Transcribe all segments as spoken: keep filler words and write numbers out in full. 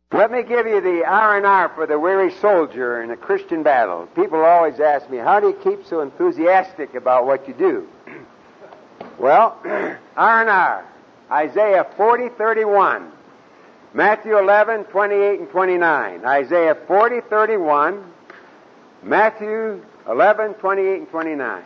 Let me give you the R and R for the weary soldier in a Christian battle. People always ask me, how do you keep so enthusiastic about what you do? Well, R and R, Isaiah forty thirty-one, Matthew eleven twenty-eight and twenty-nine. Isaiah forty thirty-one, Matthew eleven twenty-eight and twenty-nine.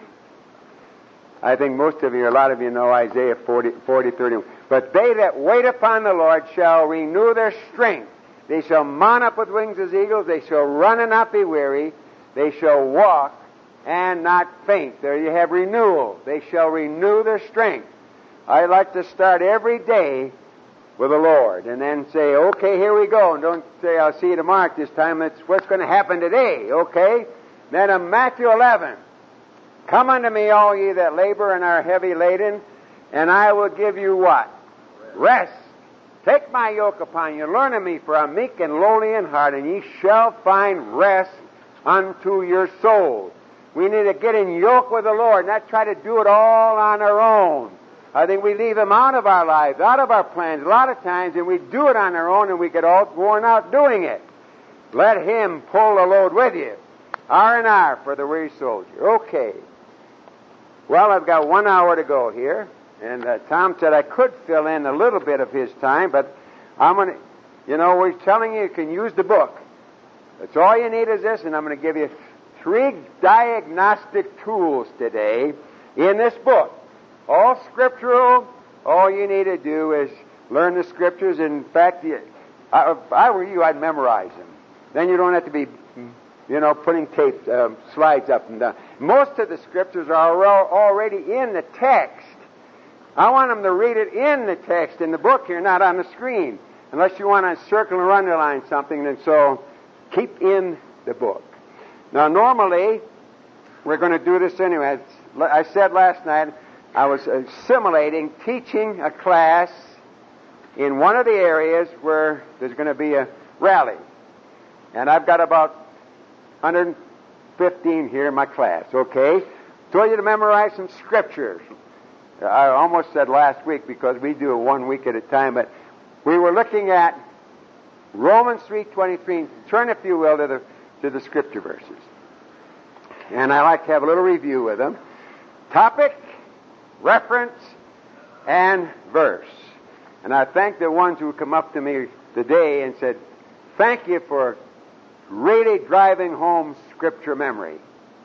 I think most of you, a lot of you know Isaiah forty thirty-one. But they that wait upon the Lord shall renew their strength. They shall mount up with wings as eagles. They shall run and not be weary. They shall walk and not faint. There you have renewal. They shall renew their strength. I like to start every day with the Lord and then say, okay, here we go. And don't say, I'll see you tomorrow at this time. It's what's going to happen today, okay? Then in Matthew eleven, come unto me, all ye that labor and are heavy laden, and I will give you what? Rest. Take my yoke upon you, learn of me, for I am meek and lowly in heart, and ye shall find rest unto your souls. We need to get in yoke with the Lord, not try to do it all on our own. I think we leave Him out of our lives, out of our plans a lot of times, and we do it on our own, and we get all worn out doing it. Let Him pull the load with you. R and R for the weary soldier. Okay. Well, I've got one hour to go here. And uh, Tom said I could fill in a little bit of his time, but I'm going to, you know, we're telling you you can use the book. That's all you need is this, and I'm going to give you three diagnostic tools today in this book. All scriptural. All you need to do is learn the scriptures. In fact, you, I, if I were you, I'd memorize them. Then you don't have to be, you know, putting tape, uh, slides up and down. Most of the scriptures are already in the text. I want them to read it in the text, in the book here, not on the screen. Unless you want to circle or underline something, and so keep in the book. Now, normally, we're going to do this anyway. I said last night I was simulating teaching a class in one of the areas where there's going to be a rally. And I've got about one hundred fifteen here in my class, okay? Told you to memorize some scriptures. I almost said last week because we do it one week at a time, but we were looking at Romans three twenty-three. Turn, if you will, to the, to the scripture verses. And I like to have a little review with them. Topic, reference, and verse. And I thank the ones who come up to me today and said, thank you for really driving home scripture memory.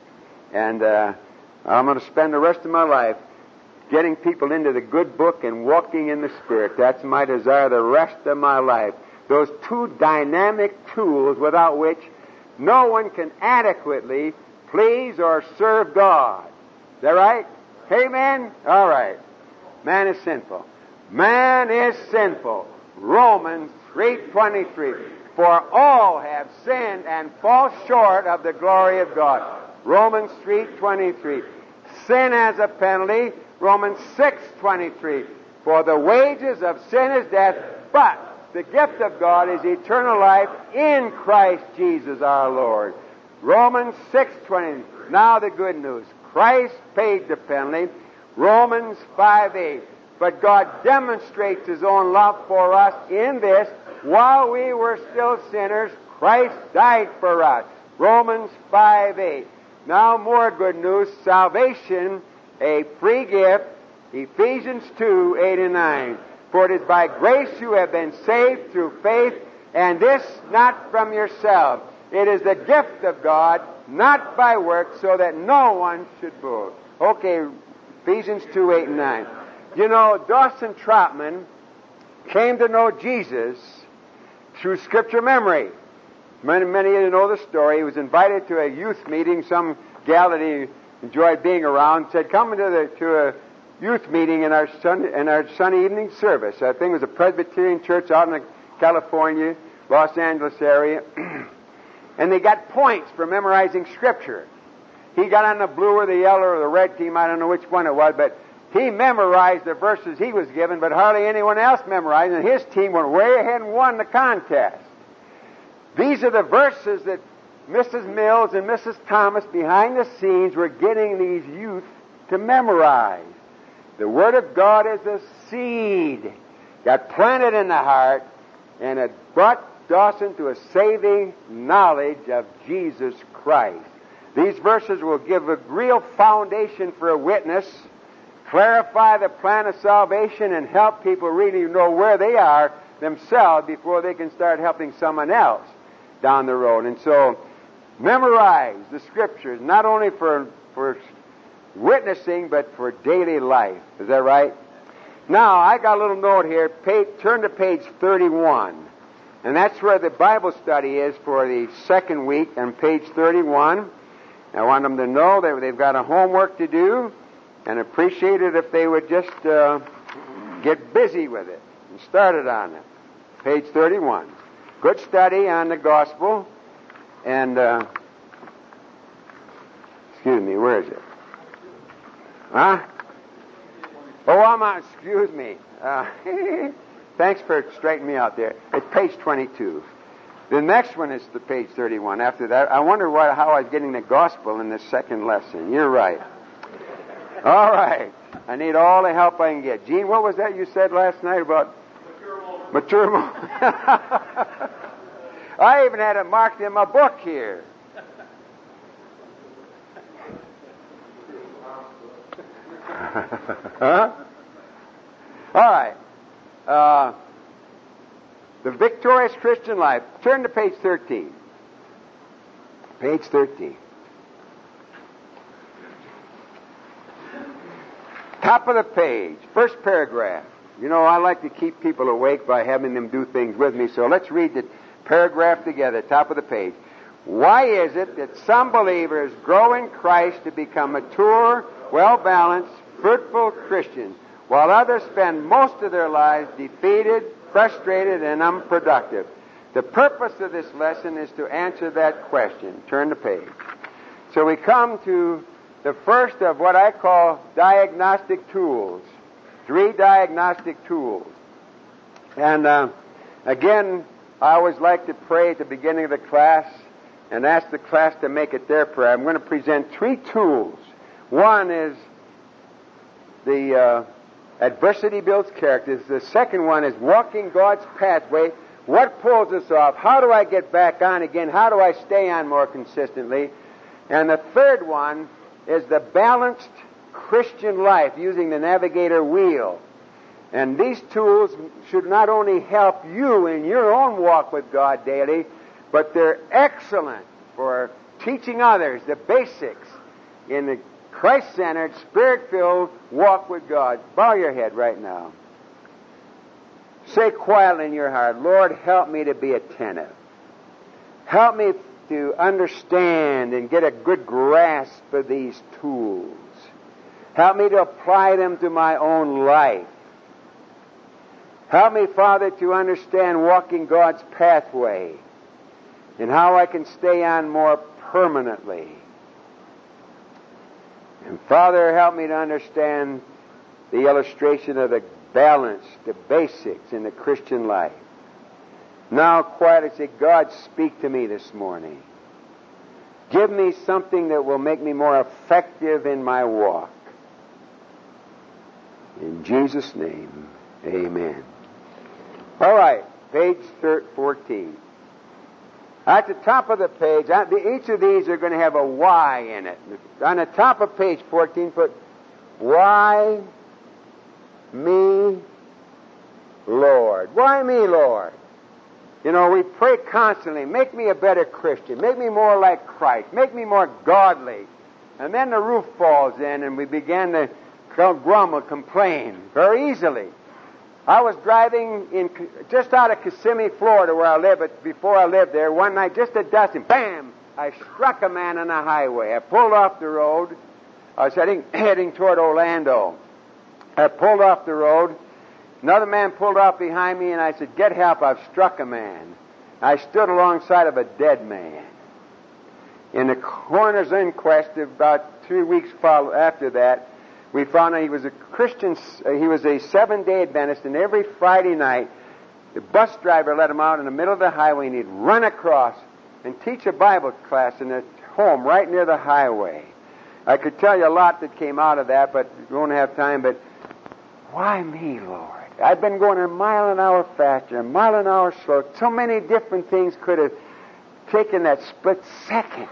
And uh, I'm going to spend the rest of my life getting people into the good book and walking in the Spirit. That's my desire the rest of my life. Those two dynamic tools without which no one can adequately please or serve God. Is that right? Amen? All right. Man is sinful. Man is sinful. Romans three twenty-three. For all have sinned and fall short of the glory of God. Romans three twenty-three. Sin has a penalty. Romans six twenty-three. For the wages of sin is death, but the gift of God is eternal life in Christ Jesus our Lord. Romans six twenty. Now the good news. Christ paid the penalty. Romans five eight. But God demonstrates His own love for us in this: while we were still sinners, Christ died for us. Romans five eight. Now more good news. Salvation, a free gift. Ephesians two eight and nine. For it is by grace you have been saved through faith, and this not from yourself. It is the gift of God, not by works, so that no one should boast. Okay, Ephesians two eight and nine. You know, Dawson Trotman came to know Jesus through scripture memory. Many, many of you know the story. He was invited to a youth meeting. Some gal that he enjoyed being around said, come to, the, to a youth meeting in our, Sunday, in our Sunday evening service. I think it was a Presbyterian church out in the California, Los Angeles area. And they got points for memorizing scripture. He got on the blue or the yellow or the red team. I don't know which one it was, but he memorized the verses he was given, but hardly anyone else memorized, and his team went way ahead and won the contest. These are the verses that Missus Mills and Missus Thomas, behind the scenes, were getting these youth to memorize. The Word of God is a seed, got planted in the heart, and it brought Dawson to a saving knowledge of Jesus Christ. These verses will give a real foundation for a witness, clarify the plan of salvation, and help people really know where they are themselves before they can start helping someone else down the road. And so, memorize the Scriptures, not only for, for witnessing, but for daily life. Is that right? Now, I got a little note here. Page, turn to page thirty-one. And that's where the Bible study is for the second week, on page thirty-one. I want them to know that they've got a homework to do, and appreciate it if they would just uh, get busy with it and start it on it. Page thirty-one. Good study on the gospel. And, uh, excuse me, where is it? Huh? Oh, I'm on, excuse me. Uh, thanks for straightening me out there. It's page twenty-two. The next one is the page thirty-one. After that, I wonder what, how I was getting the gospel in this second lesson. You're right. All right. I need all the help I can get. Gene, what was that you said last night about mature moment? Mature moment. I even had it marked in my book here. Huh? All right. Uh, the victorious Christian life. Turn to page thirteen. Page thirteen. Top of the page. First paragraph. You know, I like to keep people awake by having them do things with me, so let's read the paragraph together. Top of the page. Why is it that some believers grow in Christ to become mature, well-balanced, fruitful Christians, while others spend most of their lives defeated, frustrated, and unproductive? The purpose of this lesson is to answer that question. Turn the page. So we come to the first of what I call diagnostic tools. Three diagnostic tools. And uh, again, I always like to pray at the beginning of the class and ask the class to make it their prayer. I'm going to present three tools. One is the uh, adversity builds character. The second one is walking God's pathway. What pulls us off? How do I get back on again? How do I stay on more consistently? And the third one is the balanced Christian life using the navigator wheel. And these tools should not only help you in your own walk with God daily, but they're excellent for teaching others the basics in the Christ-centered, Spirit-filled walk with God. Bow your head right now. Say quietly in your heart, Lord, help me to be attentive. Help me to understand and get a good grasp of these tools. Help me to apply them to my own life. Help me, Father, to understand walking God's pathway and how I can stay on more permanently. And Father, help me to understand the illustration of the balance, the basics in the Christian life. Now, quietly say, God, speak to me this morning. Give me something that will make me more effective in my walk. In Jesus' name, amen. All right, page fourteen. At the top of the page, each of these are going to have a Y in it. On the top of page fourteen, put, why me, Lord? Why me, Lord? You know, we pray constantly, make me a better Christian, make me more like Christ, make me more godly. And then the roof falls in and we begin to grumble, complain very easily. I was driving in just out of Kissimmee, Florida, where I live. But before I lived there, one night, just at dusk, and bam! I struck a man on the highway. I pulled off the road. I was heading heading toward Orlando. I pulled off the road. Another man pulled off behind me, and I said, "Get help! I've struck a man." I stood alongside of a dead man. In the coroner's inquest, about three weeks follow after that, we found out he was a Christian, uh, he was a seven-day Adventist, and every Friday night, the bus driver let him out in the middle of the highway, and he'd run across and teach a Bible class in a home right near the highway. I could tell you a lot that came out of that, but we won't have time. But why me, Lord? I'd been going a mile an hour faster, a mile an hour slow. So many different things could have taken that split second.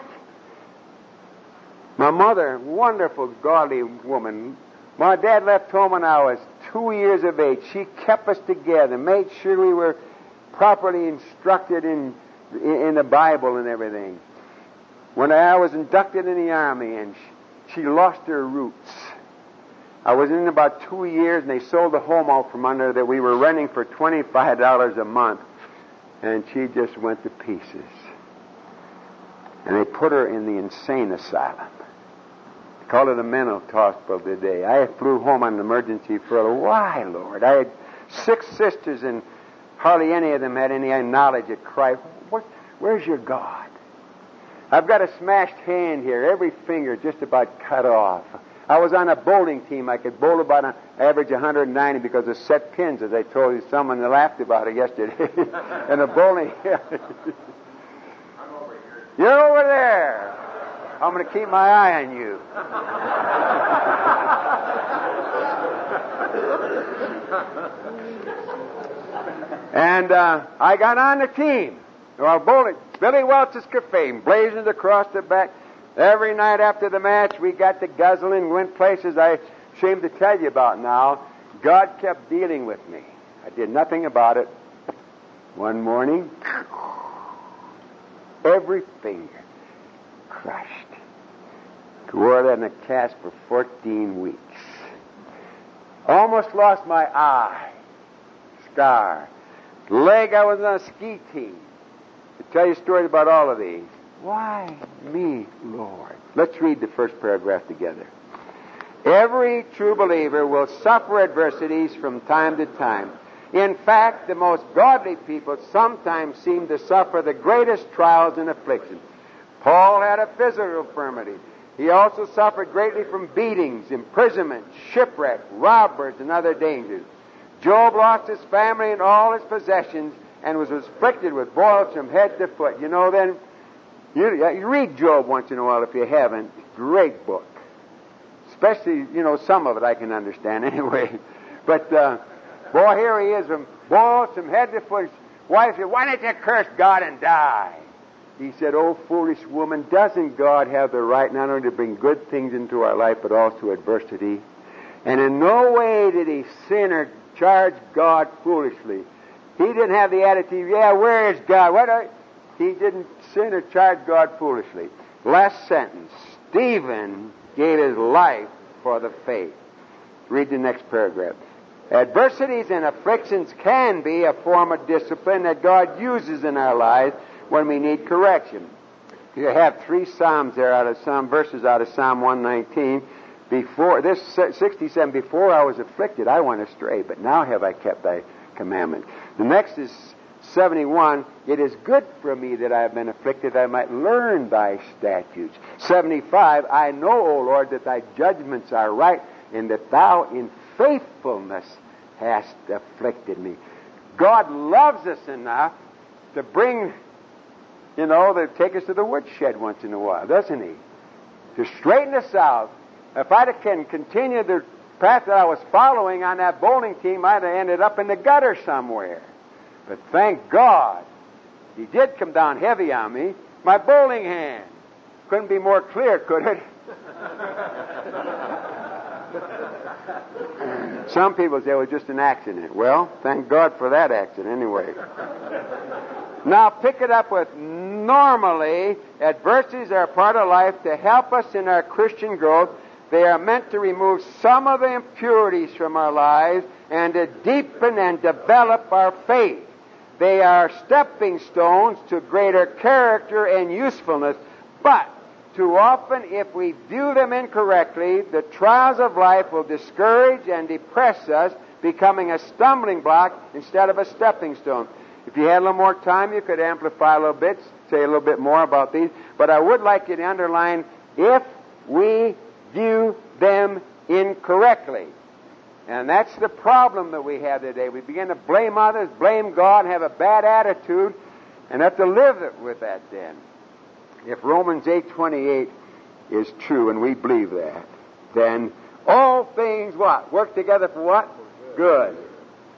My mother, wonderful, godly woman. My dad left home when I was two years of age. She kept us together, made sure we were properly instructed in in the Bible and everything. When I was inducted in the Army, and she, she lost her roots. I was in about two years, and they sold the home out from under that we were renting for twenty-five dollars a month, and she just went to pieces. And they put her in the insane asylum. They called it a mental hospital today. I flew home on an emergency for a while, Lord. I had six sisters, and hardly any of them had any knowledge of Christ. What, where's your God? I've got a smashed hand here, every finger just about cut off. I was on a bowling team. I could bowl about an average one hundred ninety because of set pins, as I told you. Someone laughed about it yesterday. And a bowling... I'm over here. You're over there. I'm going to keep my eye on you. And uh, I got on the team. Well, bowling, Billy Welch's Cafe, blazing across the back. Every night after the match, we got to guzzling, went places I'm ashamed to tell you about now. God kept dealing with me. I did nothing about it. One morning, every finger crushed. Wore that in a cast for fourteen weeks. Almost lost my eye. Scar. Leg, I was on a ski team. To tell you stories about all of these. Why me, Lord? Let's read the first paragraph together. Every true believer will suffer adversities from time to time. In fact, the most godly people sometimes seem to suffer the greatest trials and afflictions. Paul had a physical infirmity. He also suffered greatly from beatings, imprisonment, shipwreck, robbers, and other dangers. Job lost his family and all his possessions and was afflicted with boils from head to foot. You know, then, you, you read Job once in a while if you haven't. Great book. Especially, you know, some of it I can understand anyway. But, uh, boy, here he is from boils from head to foot. His wife said, why don't you curse God and die? He said, oh, foolish woman, doesn't God have the right not only to bring good things into our life, but also adversity? And in no way did he sin or charge God foolishly. He didn't have the attitude, yeah, where is God? What are... He didn't sin or charge God foolishly. Last sentence. Stephen gave his life for the faith. Read the next paragraph. Adversities and afflictions can be a form of discipline that God uses in our lives when we need correction. You have three Psalms there out of some verses out of Psalm one nineteen. Before this sixty-seven, before I was afflicted, I went astray, but now have I kept thy commandment. The next is seventy-one. It is good for me that I have been afflicted, that I might learn thy statutes. seventy-five. I know, O Lord, that thy judgments are right, and that thou in faithfulness hast afflicted me. God loves us enough to bring, you know, to take us to the woodshed once in a while, doesn't he? To straighten us out. If I can continue the path that I was following on that bowling team, I'd have ended up in the gutter somewhere. But thank God, he did come down heavy on me. My bowling hand. Couldn't be more clear, could it? Some people say it was just an accident. Well, thank God for that accident anyway. Now pick it up with normally, adversities are a part of life to help us in our Christian growth. They are meant to remove some of the impurities from our lives and to deepen and develop our faith. They are stepping stones to greater character and usefulness. But too often, if we view them incorrectly, the trials of life will discourage and depress us, becoming a stumbling block instead of a stepping stone. If you had a little more time, you could amplify a little bit, say a little bit more about these. But I would like you to underline, if we view them incorrectly. And that's the problem that we have today. We begin to blame others, blame God, and have a bad attitude, and have to live with that then. If Romans eight twenty-eight is true, and we believe that, then all things what? Work together for what? Good.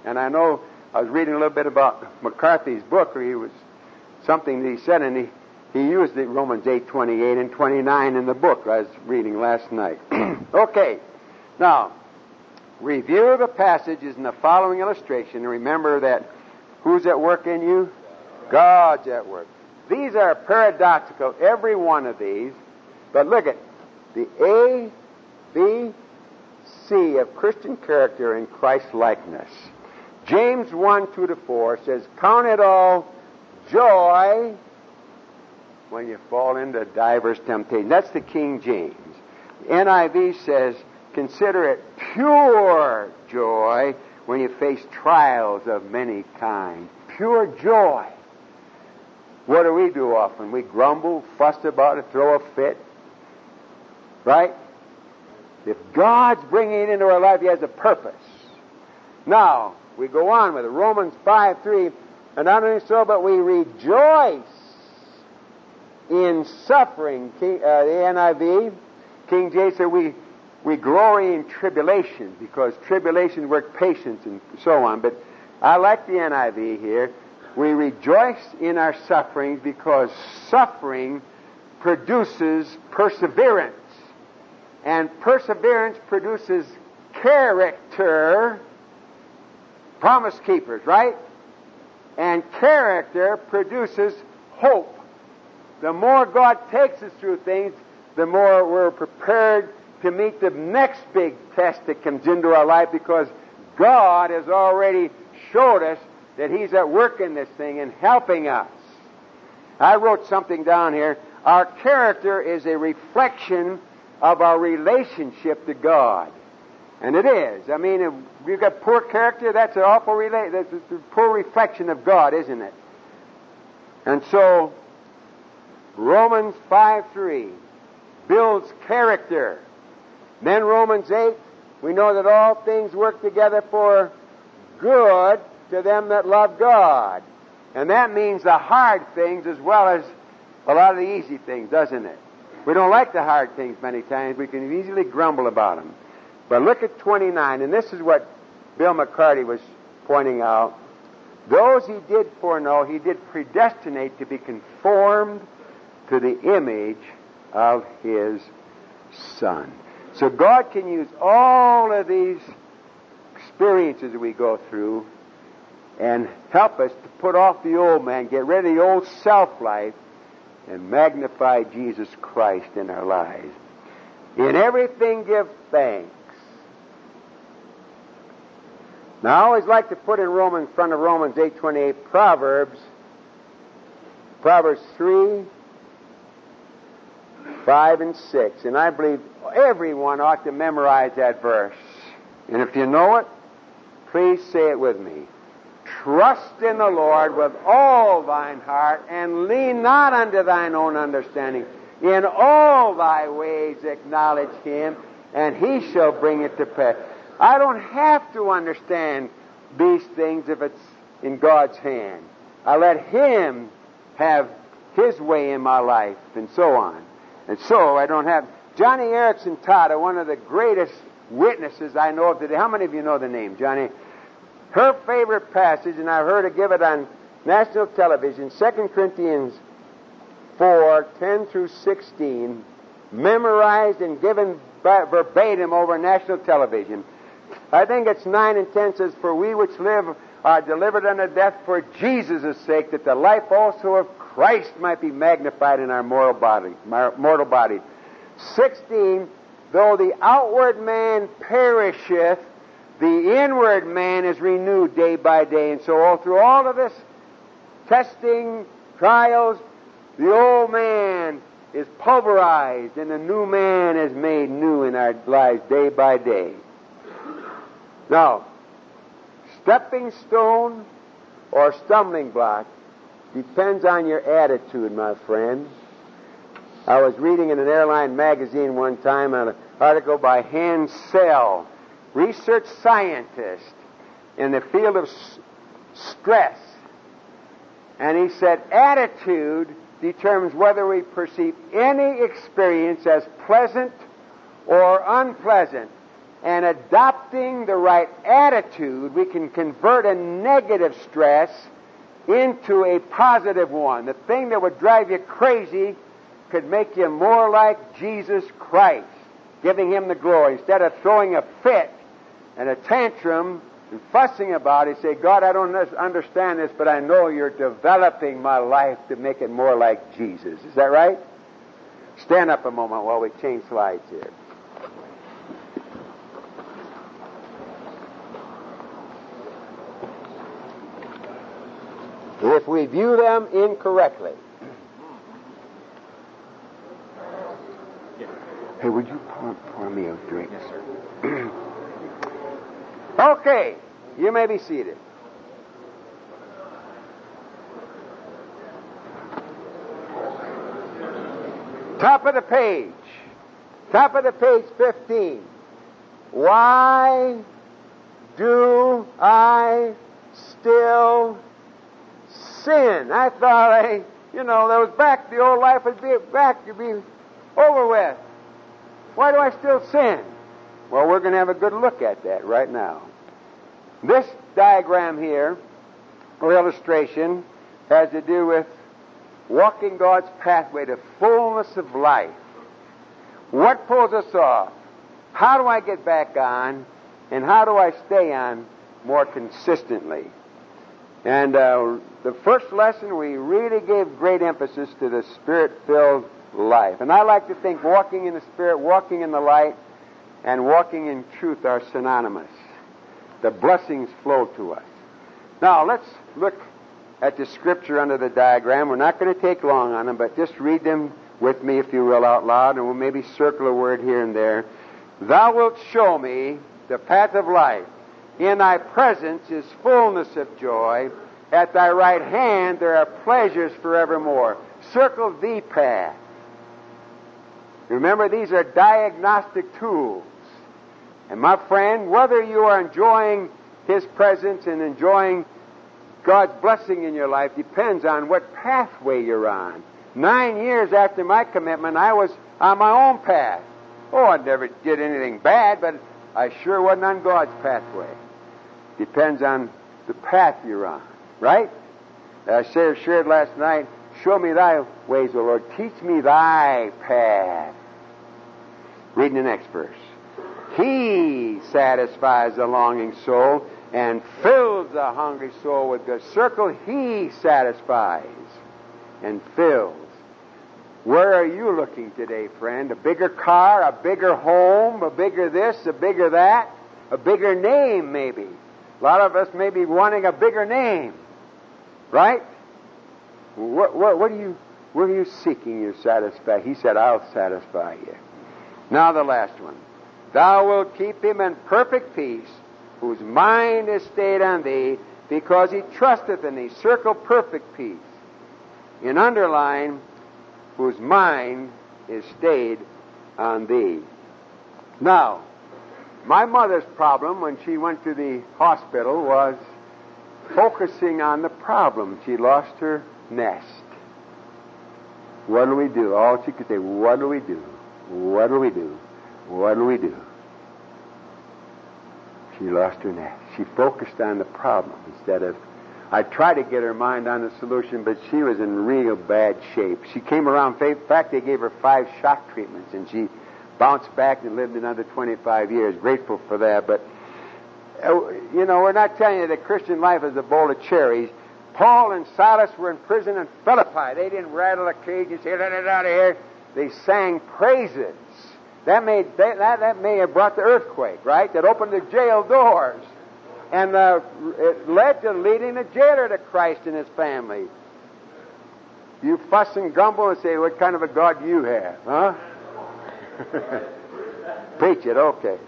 And I know I was reading a little bit about McCarthy's book, or he was something that he said, and he, he used the Romans eight twenty-eight and twenty-nine in the book I was reading last night. Okay, now, review the passages in the following illustration, and remember that who's at work in you? God's at work. These are paradoxical, every one of these, but look at the A, B, C of Christian character and Christ-likeness. James one, two to four says, count it all joy when you fall into diverse temptations. That's the King James. The N I V says, consider it pure joy when you face trials of many kinds. Pure joy. What do we do often? We grumble, fuss about it, throw a fit. Right? If God's bringing it into our life, He has a purpose. Now, we go on with it. Romans five three, and not only so, but we rejoice in suffering. King, uh, the N I V, King James said we, we glory in tribulation, because tribulation work patience and so on. But I like the N I V here. We rejoice in our sufferings because suffering produces perseverance. And perseverance produces character. Promise keepers, right? And character produces hope. The more God takes us through things, the more we're prepared to meet the next big test that comes into our life, because God has already showed us that He's at work in this thing and helping us. I wrote something down here. Our character is a reflection of our relationship to God. And it is. I mean, if you've got poor character, that's an awful rela- that's a poor reflection of God, isn't it? And so, Romans five three builds character. Then Romans eight, we know that all things work together for good to them that love God. And that means the hard things as well as a lot of the easy things, doesn't it? We don't like the hard things many times. We can easily grumble about them. But look at twenty-nine, and this is what Bill McCarty was pointing out. Those He did foreknow, He did predestinate to be conformed to the image of His Son. So God can use all of these experiences that we go through and help us to put off the old man, get rid of the old self-life, and magnify Jesus Christ in our lives. In everything give thanks. Now, I always like to put in Romans, in front of Romans eight twenty-eight, Proverbs, Proverbs three, five, and six. And I believe everyone ought to memorize that verse. And if you know it, please say it with me. Trust in the Lord with all thine heart, and lean not unto thine own understanding. In all thy ways acknowledge Him, and He shall bring it to pass. I don't have to understand these things if it's in God's hand. I let Him have His way in my life, and so on. And so I don't have... Johnny Erickson Tada, one of the greatest witnesses I know of today. How many of you know the name, Johnny? Her favorite passage, and I've heard her give it on national television, Second Corinthians four, ten through sixteen, memorized and given verbatim over national television. I think it's nine and ten says, for we which live are delivered unto death for Jesus' sake, that the life also of Christ might be magnified in our mortal body. Mortal body. sixteen, though the outward man perisheth, the inward man is renewed day by day. And so all through all of this testing, trials, the old man is pulverized and the new man is made new in our lives day by day. Now, stepping stone or stumbling block depends on your attitude, my friend. I was reading in an airline magazine one time an article by Hans Sell, research scientist in the field of s- stress. And he said, attitude determines whether we perceive any experience as pleasant or unpleasant. and adopting the right attitude, we can convert a negative stress into a positive one. The thing that would drive you crazy could make you more like Jesus Christ, giving Him the glory. Instead of throwing a fit and a tantrum and fussing about it, say, God, I don't understand this, but I know You're developing my life to make it more like Jesus. Is that right? Stand up a moment while we change slides here. If we view them incorrectly. Hey, would you pour, pour me a drink? Yes, sir. Okay, you may be seated. Top of the page. Top of the page fifteen. Why do I still sin? I thought I, you know, that was back, the old life would be back, to be over with. Why do I still sin? Well, we're going to have a good look at that right now. This diagram here, or illustration, has to do with walking God's pathway to fullness of life. What pulls us off? How do I get back on? And how do I stay on more consistently? And uh, the first lesson, we really gave great emphasis to the Spirit-filled life. And I like to think walking in the Spirit, walking in the light, and walking in truth are synonymous. The blessings flow to us. Now, let's look at the Scripture under the diagram. We're not going to take long on them, but just read them with me, if you will, out loud, and we'll maybe circle a word here and there. Thou wilt show me the path of life. In Thy presence is fullness of joy. At Thy right hand there are pleasures forevermore. Circle the path. Remember, these are diagnostic tools. And my friend, whether you are enjoying His presence and enjoying God's blessing in your life depends on what pathway you're on. Nine years after my commitment, I was on my own path. Oh, I never did anything bad, but I sure wasn't on God's pathway. Depends on the path you're on, right? As I shared last night, show me Thy ways, O Lord. Teach me Thy path. Reading the next verse. He satisfies the longing soul and fills the hungry soul with good. Circle, He satisfies and fills. Where are you looking today, friend? A bigger car, a bigger home, a bigger this, a bigger that, a bigger name maybe. A lot of us may be wanting a bigger name, right? What, what, what are you, what are you seeking your satisfaction? He said, I'll satisfy you. Now the last one. Thou wilt keep him in perfect peace, whose mind is stayed on Thee, because he trusteth in Thee. Circle perfect peace. In underline, whose mind is stayed on Thee. Now, my mother's problem when she went to the hospital was focusing on the problem. She lost her nest. What do we do? All she could say, what do we do? What do we do? What do we do? She lost her nest. She focused on the problem instead of... I tried to get her mind on the solution, but she was in real bad shape. She came around... In fact, they gave her five shock treatments, and she bounced back and lived another twenty-five years. Grateful for that, but... Uh, you know, we're not telling you that Christian life is a bowl of cherries. Paul and Silas were in prison in Philippi. They didn't rattle a cage and say, let it out of here. They sang praises. That may, that, that may have brought the earthquake, right? That opened the jail doors. And uh, it led to leading the jailer to Christ and his family. You fuss and grumble and say, what kind of a God do you have, huh? Preach it, okay.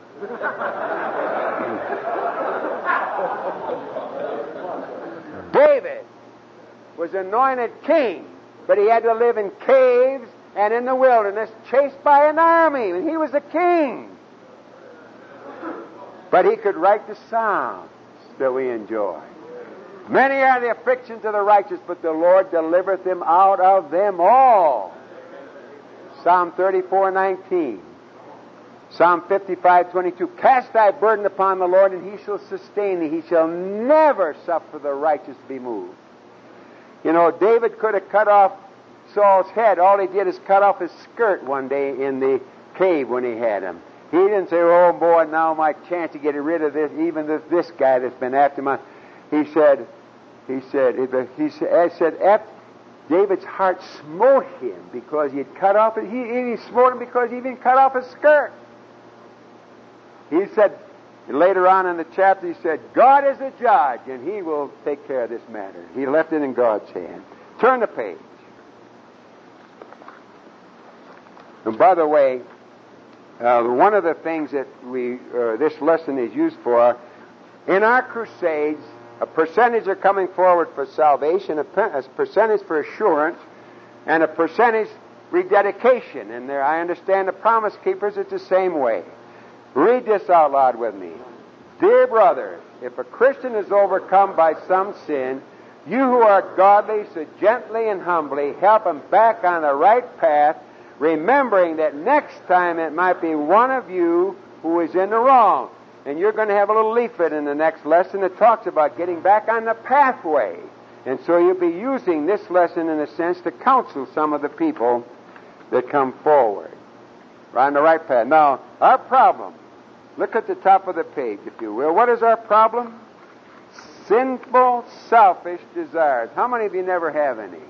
David was anointed king, but he had to live in caves and in the wilderness, chased by an army, and he was a king. But he could write the Psalms that we enjoy. Many are the afflictions of the righteous, but the Lord delivereth him out of them all. Psalm thirty-four nineteen. Psalm fifty-five twenty-two, cast thy burden upon the Lord, and he shall sustain thee. He shall never suffer the righteous to be moved. You know, David could have cut off Saul's head. All he did is cut off his skirt one day in the cave when he had him. He didn't say, oh boy, now my chance to get rid of this, even this, this guy that's been after my... He said, he said, he said, said after David's heart smote him because he had cut off it. He, he smote him because he even cut off his skirt. He said, later on in the chapter, he said, God is the judge, and he will take care of this matter. He left it in God's hand. Turn the page. And by the way, uh, one of the things that we uh, this lesson is used for, in our crusades, a percentage are coming forward for salvation, a, per- a percentage for assurance, and a percentage rededication. And there, I understand the Promise Keepers, it's the same way. Read this out loud with me. Dear brothers, if a Christian is overcome by some sin, you who are godly, so gently and humbly help him back on the right path, remembering that next time it might be one of you who is in the wrong. And you're going to have a little leaflet in the next lesson that talks about getting back on the pathway. And so you'll be using this lesson, in a sense, to counsel some of the people that come forward. Right on the right path. Now, our problem, look at the top of the page, if you will. What is our problem? Sinful, selfish desires. How many of you never have any?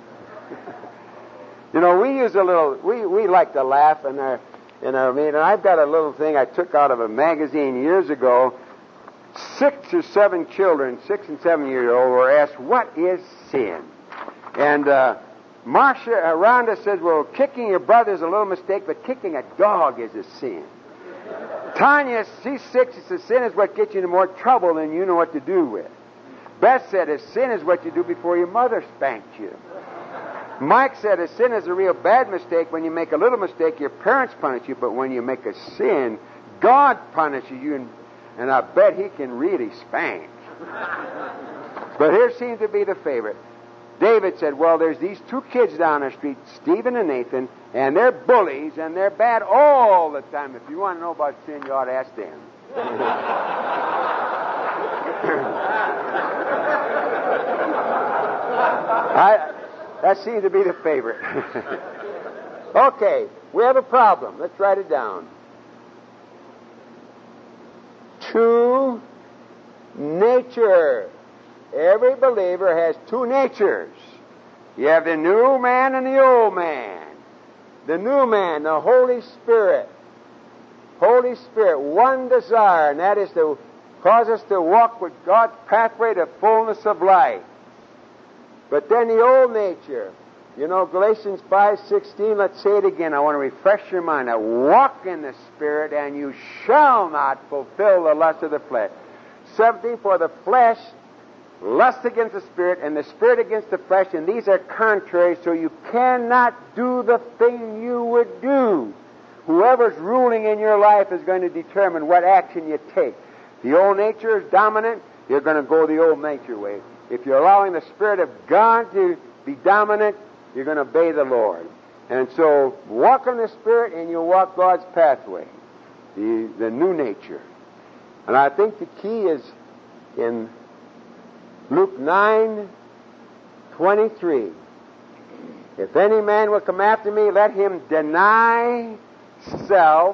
You know, we use a little, we, we like to laugh in our, in our meeting. I've got a little thing I took out of a magazine years ago. Six or seven children, six and seven years old, were asked, what is sin? And, uh, Marcia uh, Rhonda says, well, kicking your brother is a little mistake, but kicking a dog is a sin. Tanya, she's six, she says, sin is what gets you into more trouble than you know what to do with. Beth said, a sin is what you do before your mother spanked you. Mike said, a sin is a real bad mistake. When you make a little mistake, your parents punish you, but when you make a sin, God punishes you, and, and I bet he can really spank. But here seems to be the favorite. David said, well, there's these two kids down the street, Stephen and Nathan, and they're bullies, and they're bad all the time. If you want to know about sin, you ought to ask them. I, that seems to be the favorite. Okay, we have a problem. Let's write it down. Two nature. Every believer has two natures. You have the new man and the old man. The new man, the Holy Spirit. Holy Spirit, one desire, and that is to cause us to walk with God's pathway to fullness of life. But then the old nature, you know, Galatians five sixteen, let's say it again. I want to refresh your mind. Now, walk in the Spirit, and you shall not fulfill the lust of the flesh. seventeen, for the flesh lust against the Spirit, and the Spirit against the flesh, and these are contrary, so you cannot do the thing you would do. Whoever's ruling in your life is going to determine what action you take. The old nature is dominant, you're going to go the old nature way. If you're allowing the Spirit of God to be dominant, you're going to obey the Lord. And so, walk in the Spirit, and you'll walk God's pathway, the, the new nature. And I think the key is in Luke nine twenty-three. If any man will come after me, let him deny self,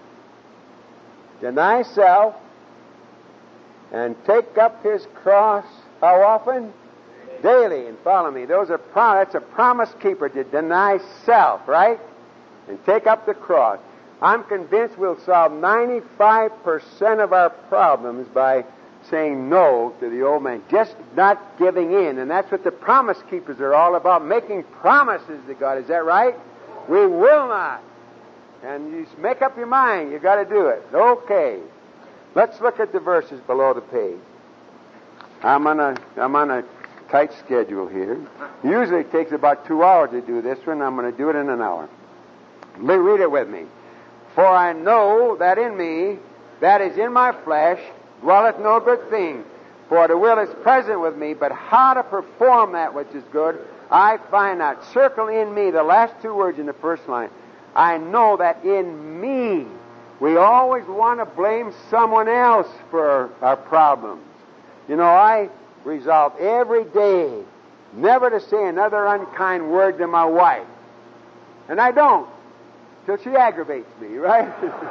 deny self, and take up his cross, how often? Daily, and follow me. Those are prom- that's a promise keeper, to deny self, right? And take up the cross. I'm convinced we'll solve ninety-five percent of our problems by saying no to the old man, just not giving in. And that's what the promise keepers are all about, making promises to God. Is that right? We will not. And you make up your mind. You've got to do it. Okay. Let's look at the verses below the page. I'm on a, I'm on a tight schedule here. Usually it takes about two hours to do this one. I'm going to do it in an hour. Read it with me. For I know that in me, that is in my flesh, dwelleth no good thing. For the will is present with me, but how to perform that which is good, I find not. Circle in me the last two words in the first line. I know that in me, We always want to blame someone else for our problems. You know, I resolve every day never to say another unkind word to my wife. And I don't, till she aggravates me, right?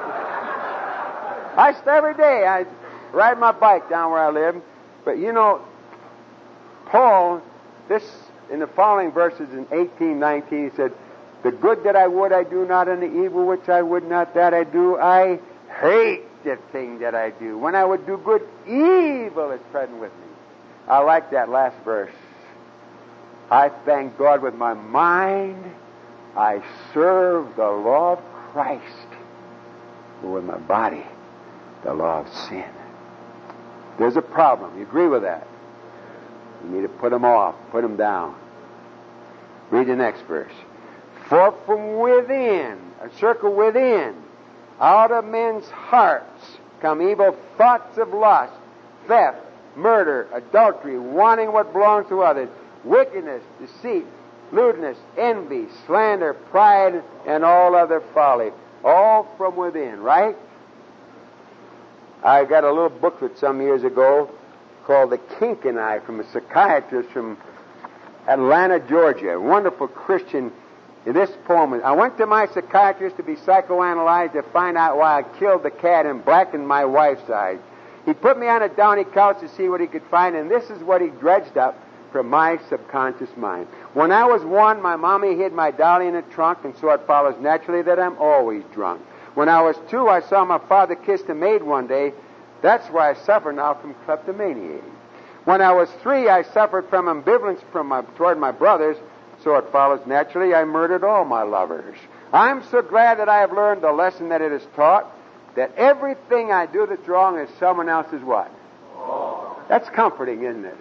I every day I ride my bike down where I live. But you know, Paul, this in the following verses in eighteen, nineteen, he said, the good that I would I do not, and the evil which I would not that I do. I hate the thing that I do. When I would do good, evil is present with me. I like that last verse. I thank God with my mind. I serve the law of Christ. But with my body, the law of sin. There's a problem. You agree with that? You need to put them off. Put them down. Read the next verse. For from within, a circle within, out of men's hearts come evil thoughts of lust, theft, murder, adultery, wanting what belongs to others, wickedness, deceit, lewdness, envy, slander, pride, and all other folly. All from within, right? I got a little booklet some years ago called The Kink and I from a psychiatrist from Atlanta, Georgia. A wonderful Christian. In this poem, I went to my psychiatrist to be psychoanalyzed to find out why I killed the cat and blackened my wife's eyes. He put me on a downy couch to see what he could find, and this is what he dredged up from my subconscious mind. When I was one, my mommy hid my dolly in a trunk, and so it follows naturally that I'm always drunk. When I was two, I saw my father kiss the maid one day. That's why I suffer now from kleptomania. When I was three, I suffered from ambivalence from my, toward my brothers. So it follows naturally I murdered all my lovers. I'm so glad that I have learned the lesson that it has taught, that everything I do that's wrong is someone else's what? Oh. That's comforting, isn't it?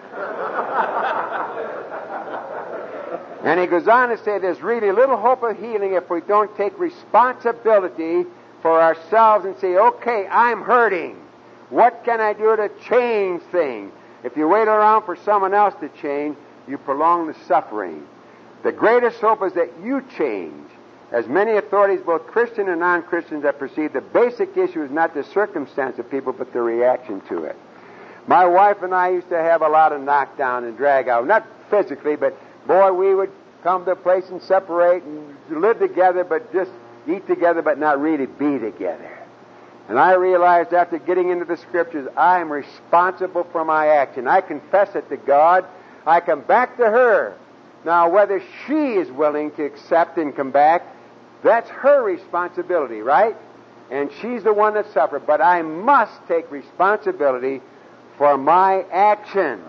And he goes on to say there's really little hope of healing if we don't take responsibility for ourselves and say, okay, I'm hurting. What can I do to change things? If you wait around for someone else to change, you prolong the suffering. The greatest hope is that you change. As many authorities, both Christian and non-Christians, have perceived the basic issue is not the circumstance of people, but the reaction to it. My wife and I used to have a lot of knockdown and drag out. Not physically, but boy, we would come to a place and separate and live together, but just eat together, but not really be together. And I realized after getting into the Scriptures, I am responsible for my action. I confess it to God. I come back to her. Now, whether she is willing to accept and come back, that's her responsibility, right? And she's the one that suffered. But I must take responsibility for my actions.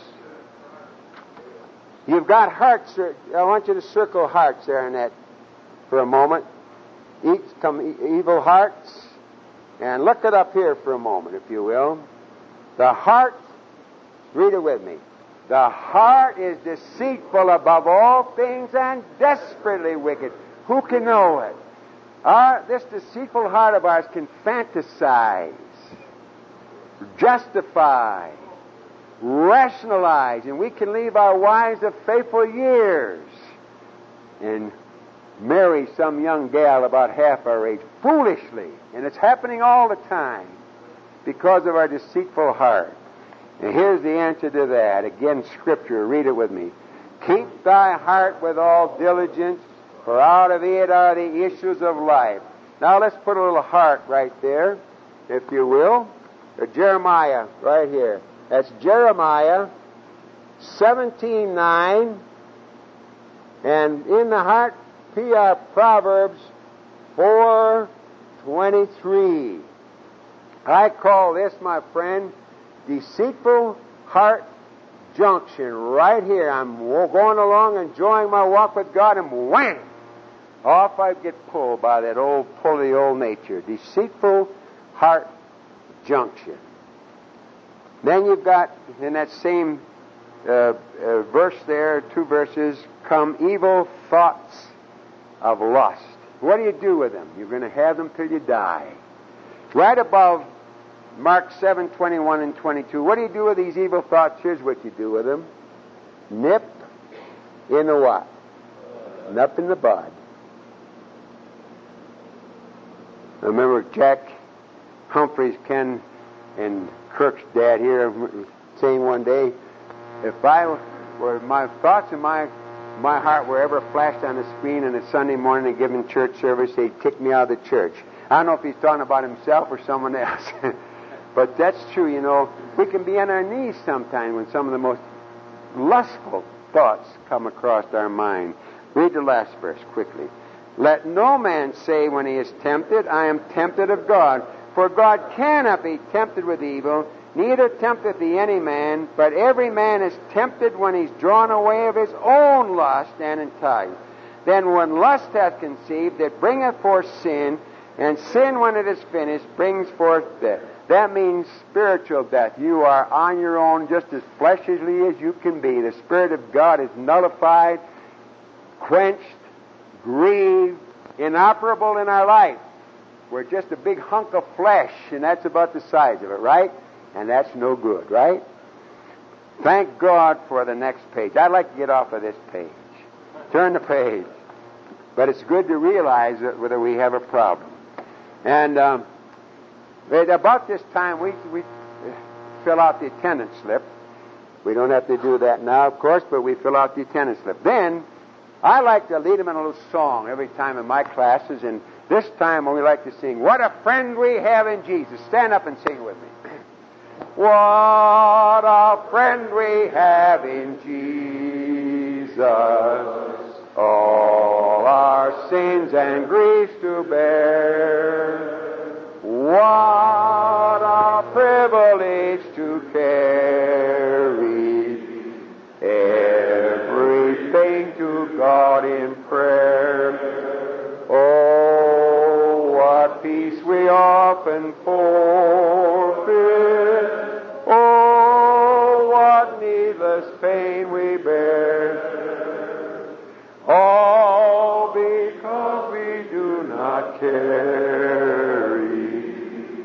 You've got hearts. I want you to circle hearts there, Annette, for a moment. Each come evil hearts. And look it up here for a moment, if you will. The heart, read it with me. The heart is deceitful above all things and desperately wicked. Who can know it? Our, this deceitful heart of ours can fantasize, justify, rationalize, and we can leave our wives of faithful years and marry some young gal about half our age foolishly. And it's happening all the time because of our deceitful heart. And here's the answer to that. Again, Scripture. Read it with me. Keep thy heart with all diligence, for out of it are the issues of life. Now let's put a little heart right there, if you will. Or Jeremiah, right here. That's Jeremiah seventeen nine. And in the heart, P R Proverbs four twenty-three. I call this, my friend, deceitful heart junction right here. I'm going along, enjoying my walk with God, and wham! Off I get pulled by that old pull of the old nature. Deceitful heart junction. Then you've got, in that same uh, uh, verse there, two verses, come evil thoughts of lust. What do you do with them? You're going to have them till you die. Right above Mark seven twenty-one and twenty-two. What do you do with these evil thoughts? Here's what you do with them. Nip in the what? Nip in the bud. I remember Jack Humphreys, Ken, and Kirk's dad here saying one day, if I were, my thoughts in my my heart were ever flashed on the screen on a Sunday morning and given church service, they'd kick me out of the church. I don't know if he's talking about himself or someone else. But that's true, you know. We can be on our knees sometimes when some of the most lustful thoughts come across our mind. Read the last verse quickly. Let no man say when he is tempted, I am tempted of God. For God cannot be tempted with evil, neither tempteth he any man, but every man is tempted when he's drawn away of his own lust and enticed. Then when lust hath conceived, it bringeth forth sin, and sin, when it is finished, brings forth death. That means spiritual death. You are on your own, just as fleshly as you can be. The Spirit of God is nullified, quenched, grieved, inoperable in our life. We're just a big hunk of flesh, and that's about the size of it, right? And that's no good, right? Thank God for the next page. I'd like to get off of this page. Turn the page. But it's good to realize that whether we have a problem. And um, at about this time, we, we fill out the attendance slip. We don't have to do that now, of course, but we fill out the attendance slip. Then, I like to lead them in a little song every time in my classes, and this time we like to sing, What a Friend We Have in Jesus. Stand up and sing with me. What a friend we have in Jesus, all our sins and griefs to bear. What a privilege to carry everything to God in prayer. Oh, what peace we often forfeit. Oh, what needless pain we bear. All because we do not carry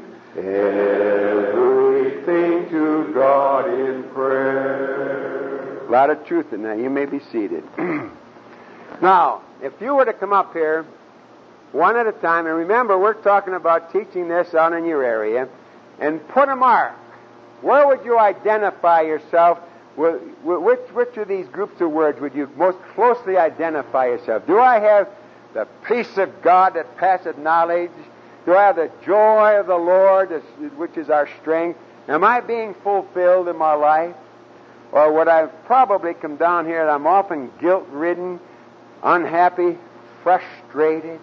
everything to God in prayer. A lot of truth in that. You may be seated. Now, if you were to come up here one at a time, and remember, we're talking about teaching this out in your area, and put a mark. Where would you identify yourself? Which, which of these groups of words would you most closely identify yourself? Do I have the peace of God that passeth knowledge? Do I have the joy of the Lord, which is our strength? Am I being fulfilled in my life? Or would I probably come down here and I'm often guilt-ridden, unhappy, frustrated?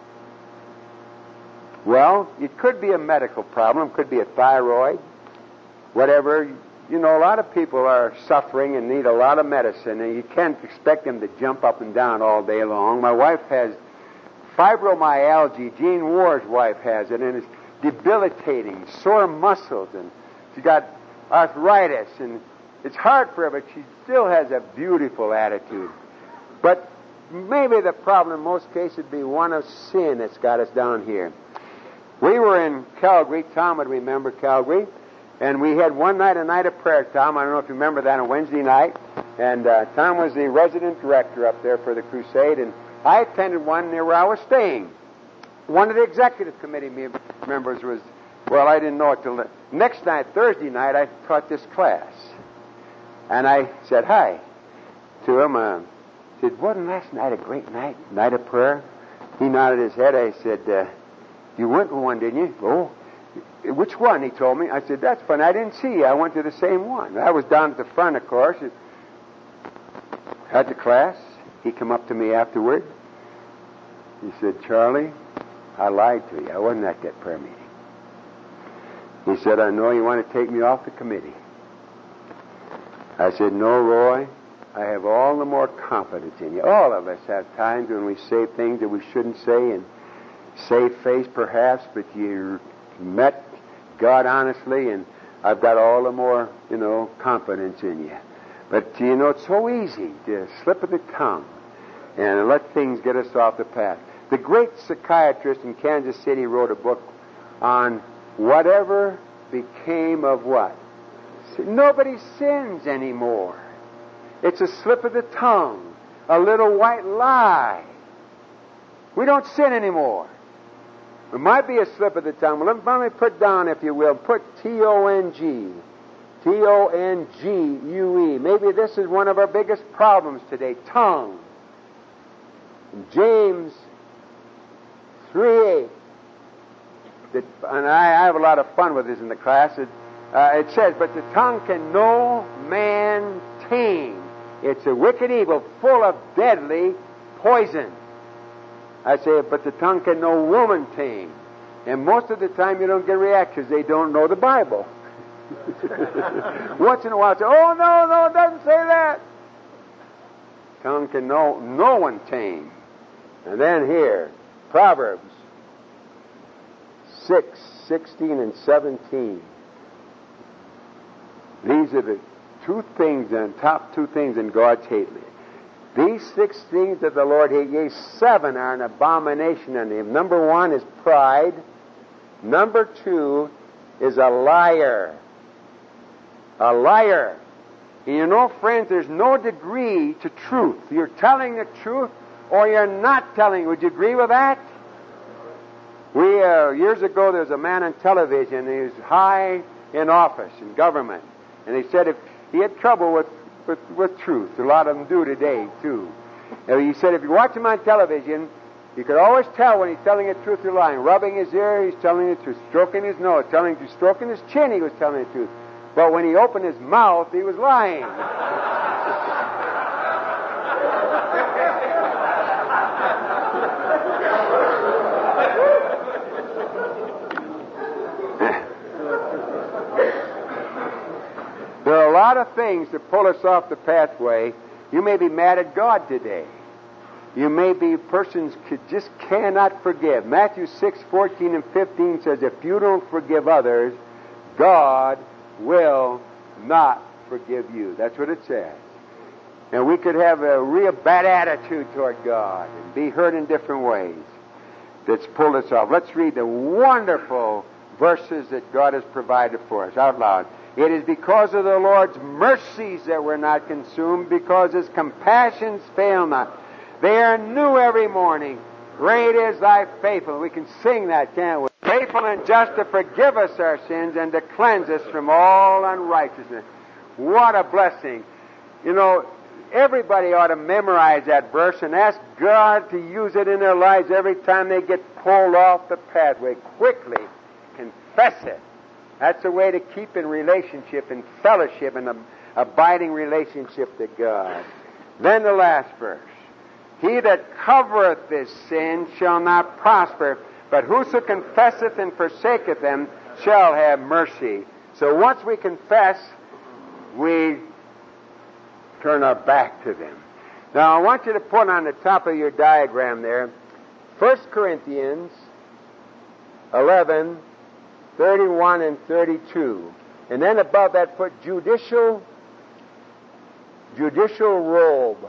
Well, it could be a medical problem, could be a thyroid, whatever. You know, a lot of people are suffering and need a lot of medicine, and you can't expect them to jump up and down all day long. My wife has fibromyalgia. Gene Ward's wife has it, and it's debilitating, sore muscles, and she's got arthritis, and it's hard for her, but she still has a beautiful attitude. But maybe the problem in most cases would be one of sin that's got us down here. We were in Calgary. Tom would remember Calgary. And we had one night, a night of prayer, Tom. I don't know if you remember that, on Wednesday night. And uh, Tom was the resident director up there for the crusade. And I attended one near where I was staying. One of the executive committee members was, well, I didn't know it till the next night, Thursday night, I taught this class. And I said hi to him. I uh, said, wasn't last night a great night, night of prayer? He nodded his head. I said, uh, you went to one, didn't you? Oh. Which one? He told me. I said, that's funny. I didn't see you. I went to the same one. I was down at the front, of course. At the class. He came up to me afterward. He said, Charlie, I lied to you. I wasn't at that prayer meeting. He said, I know you want to take me off the committee. I said, no, Roy. I have all the more confidence in you. All of us have times when we say things that we shouldn't say, and save face perhaps, but you met God honestly, and I've got all the more, you know, confidence in you. But, you know, it's so easy to slip of the tongue and let things get us off the path. The great psychiatrist in Kansas City wrote a book on whatever became of what? Nobody sins anymore. It's a slip of the tongue, a little white lie. We don't sin anymore. It might be a slip of the tongue. Let me put down, if you will, put T O N G. T O N G U E. Maybe this is one of our biggest problems today, tongue. In James three eight. And I, I have a lot of fun with this in the class. It, uh, it says, but the tongue can no man tame. It's a wicked evil full of deadly poison. I say, but the tongue can no woman tame. And most of the time you don't get reactions. They don't know the Bible. Once in a while, say, oh, no, no, it doesn't say that. Tongue can no, no one tame. And then here, Proverbs six, sixteen, and seventeen. These are the two things, and top two things in God's hate list. These six things that the Lord hates, yea, seven are an abomination unto him. Number one is pride. Number two is a liar. A liar. And you know, friends, there's no degree to truth. You're telling the truth or you're not telling. Would you agree with that? We, uh, years ago, there was a man on television. He was high in office, in government. And he said if he had trouble with, with, with truth. A lot of them do today, too. And he said if you watch him on television, you could always tell when he's telling the truth or lying. Rubbing his ear, he's telling the truth. Stroking his nose, telling the truth. Stroking his chin, he was telling the truth. But when he opened his mouth, he was lying. There are a lot of things that pull us off the pathway. You may be mad at God today. You may be persons who just cannot forgive. Matthew six, fourteen and fifteen says, if you don't forgive others, God will not forgive you. That's what it says. And we could have a real bad attitude toward God and be hurt in different ways that's pulled us off. Let's read the wonderful verses that God has provided for us out loud. It is because of the Lord's mercies that we're not consumed, because His compassions fail not. They are new every morning. Great is thy faithfulness. We can sing that, can't we? Faithful and just to forgive us our sins and to cleanse us from all unrighteousness. What a blessing. You know, everybody ought to memorize that verse and ask God to use it in their lives every time they get pulled off the pathway. Quickly confess it. That's a way to keep in relationship and fellowship and an abiding relationship to God. Then the last verse. He that covereth his sin shall not prosper, but whoso confesseth and forsaketh them shall have mercy. So once we confess, we turn our back to them. Now I want you to put on the top of your diagram there, First Corinthians eleven, thirty-one and thirty-two. And then above that put judicial, judicial robe.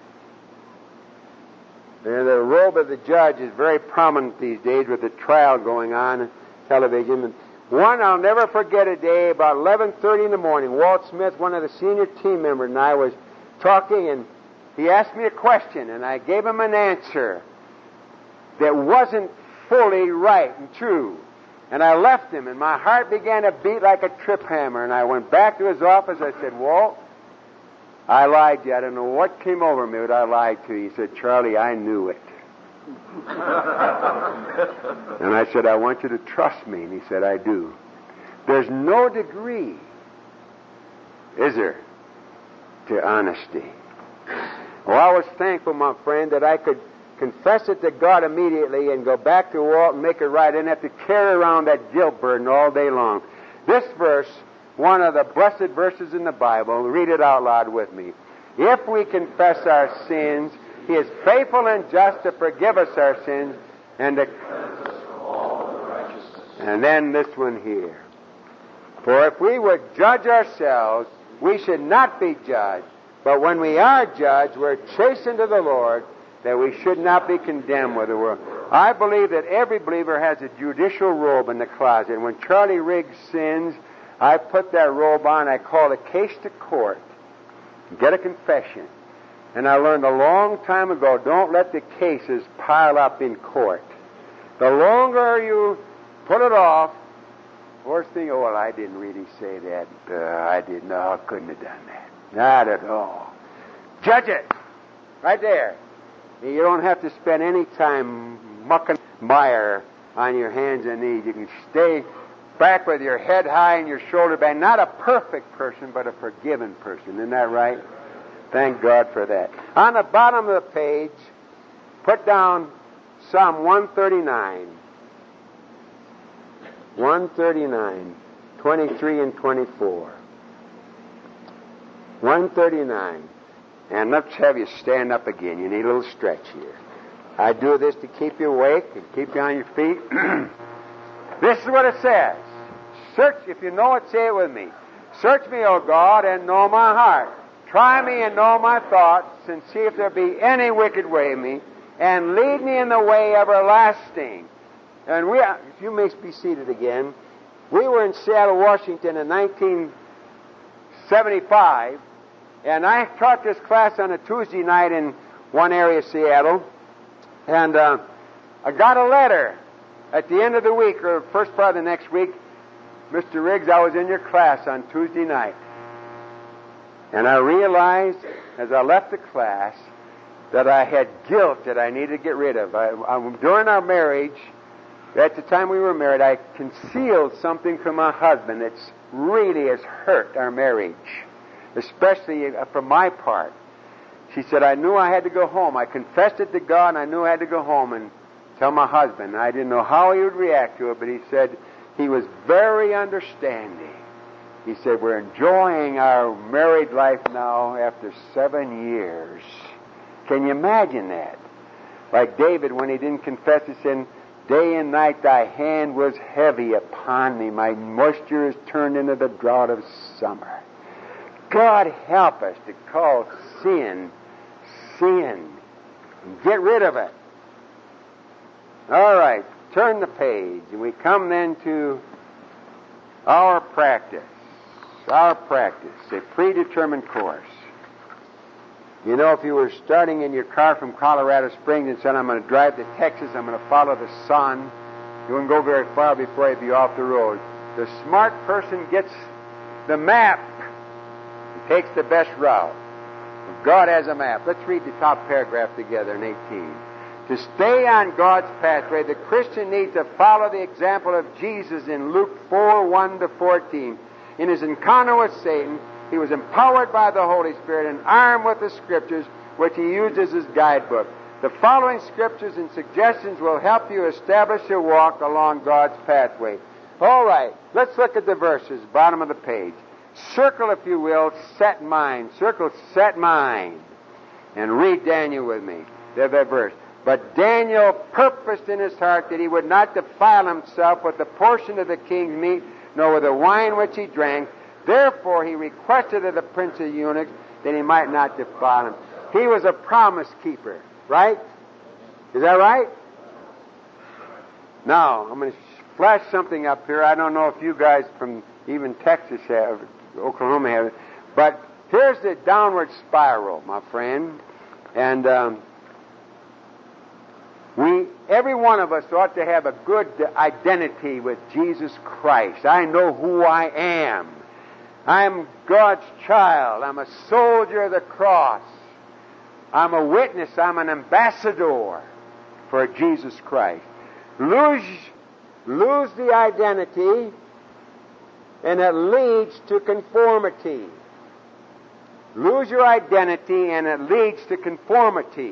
And the robe of the judge is very prominent these days with the trial going on on television. And one, I'll never forget a day, about eleven thirty in the morning, Walt Smith, one of the senior team members, and I was talking, and he asked me a question, and I gave him an answer that wasn't fully right and true. And I left him, and my heart began to beat like a trip hammer, and I went back to his office. I said, Walt, I lied to you. I don't know what came over me, but I lied to you. He said, Charlie, I knew it. And I said, I want you to trust me. And he said, I do. There's no degree, is there, to honesty. Well, I was thankful, my friend, that I could confess it to God immediately and go back to Walt and make it right. I didn't have to carry around that guilt burden all day long. This verse, one of the blessed verses in the Bible, read it out loud with me. If we confess our sins, He is faithful and just to forgive us our sins and to cleanse us from all unrighteousness. And then this one here. For if we would judge ourselves, we should not be judged. But when we are judged, we're chastened to the Lord, that we should not be condemned with the world. I believe that every believer has a judicial robe in the closet. And when Charlie Riggs sins, I put that robe on. I call the case to court. Get a confession. And I learned a long time ago, don't let the cases pile up in court. The longer you put it off, first thing, oh, well, I didn't really say that. Uh, I didn't know. I couldn't have done that. Not at all. Judge it. Right there. You don't have to spend any time mucking mire on your hands and knees. You can stay back with your head high and your shoulder back. Not a perfect person, but a forgiven person. Isn't that right? Thank God for that. On the bottom of the page, put down Psalm one thirty-nine. one thirty-nine, twenty-three and twenty-four. one thirty-nine. And let's have you stand up again. You need a little stretch here. I do this to keep you awake and keep you on your feet. This is what it says. Search, if you know it, say it with me. Search me, O God, and know my heart. Try me and know my thoughts, and see if there be any wicked way in me, and lead me in the way everlasting. And we are, you may be seated again. We were in Seattle, Washington in nineteen seventy-five, and I taught this class on a Tuesday night in one area of Seattle, and uh, I got a letter at the end of the week, or first part of the next week. Mister Riggs, I was in your class on Tuesday night, and I realized as I left the class that I had guilt that I needed to get rid of. I, I, during our marriage, at the time we were married, I concealed something from my husband that's really has hurt our marriage, especially from my part. She said, I knew I had to go home. I confessed it to God, and I knew I had to go home and tell my husband. I didn't know how he would react to it, but he said he was very understanding. He said, we're enjoying our married life now after seven years. Can you imagine that? Like David, when he didn't confess his sin, day and night thy hand was heavy upon me. My moisture is turned into the drought of summer. God help us to call sin, sin, and get rid of it. All right, turn the page, and we come then to our practice. Our practice, a predetermined course. You know, if you were starting in your car from Colorado Springs and said, I'm going to drive to Texas, I'm going to follow the sun, you wouldn't go very far before you'd be off the road. The smart person gets the map and takes the best route. God has a map. Let's read the top paragraph together in eighteen. To stay on God's pathway, the Christian needs to follow the example of Jesus in Luke four, one to fourteen. In his encounter with Satan, he was empowered by the Holy Spirit and armed with the Scriptures, which he used as his guidebook. The following Scriptures and suggestions will help you establish your walk along God's pathway. All right, let's look at the verses, bottom of the page. Circle, if you will, set mind. Circle set mind. And read Daniel with me. There's that verse. But Daniel purposed in his heart that he would not defile himself with the portion of the king's meat, nor with the wine which he drank. Therefore he requested of the prince of the eunuchs that he might not defile him. He was a promise keeper, right? Is that right? Now, I'm going to flash something up here. I don't know if you guys from even Texas have, Oklahoma have it, but here's the downward spiral, my friend. And um, we, every one of us ought to have a good identity with Jesus Christ. I know who I am. I'm God's child. I'm a soldier of the cross. I'm a witness. I'm an ambassador for Jesus Christ. Lose, lose the identity, and it leads to conformity. Lose your identity, and it leads to conformity.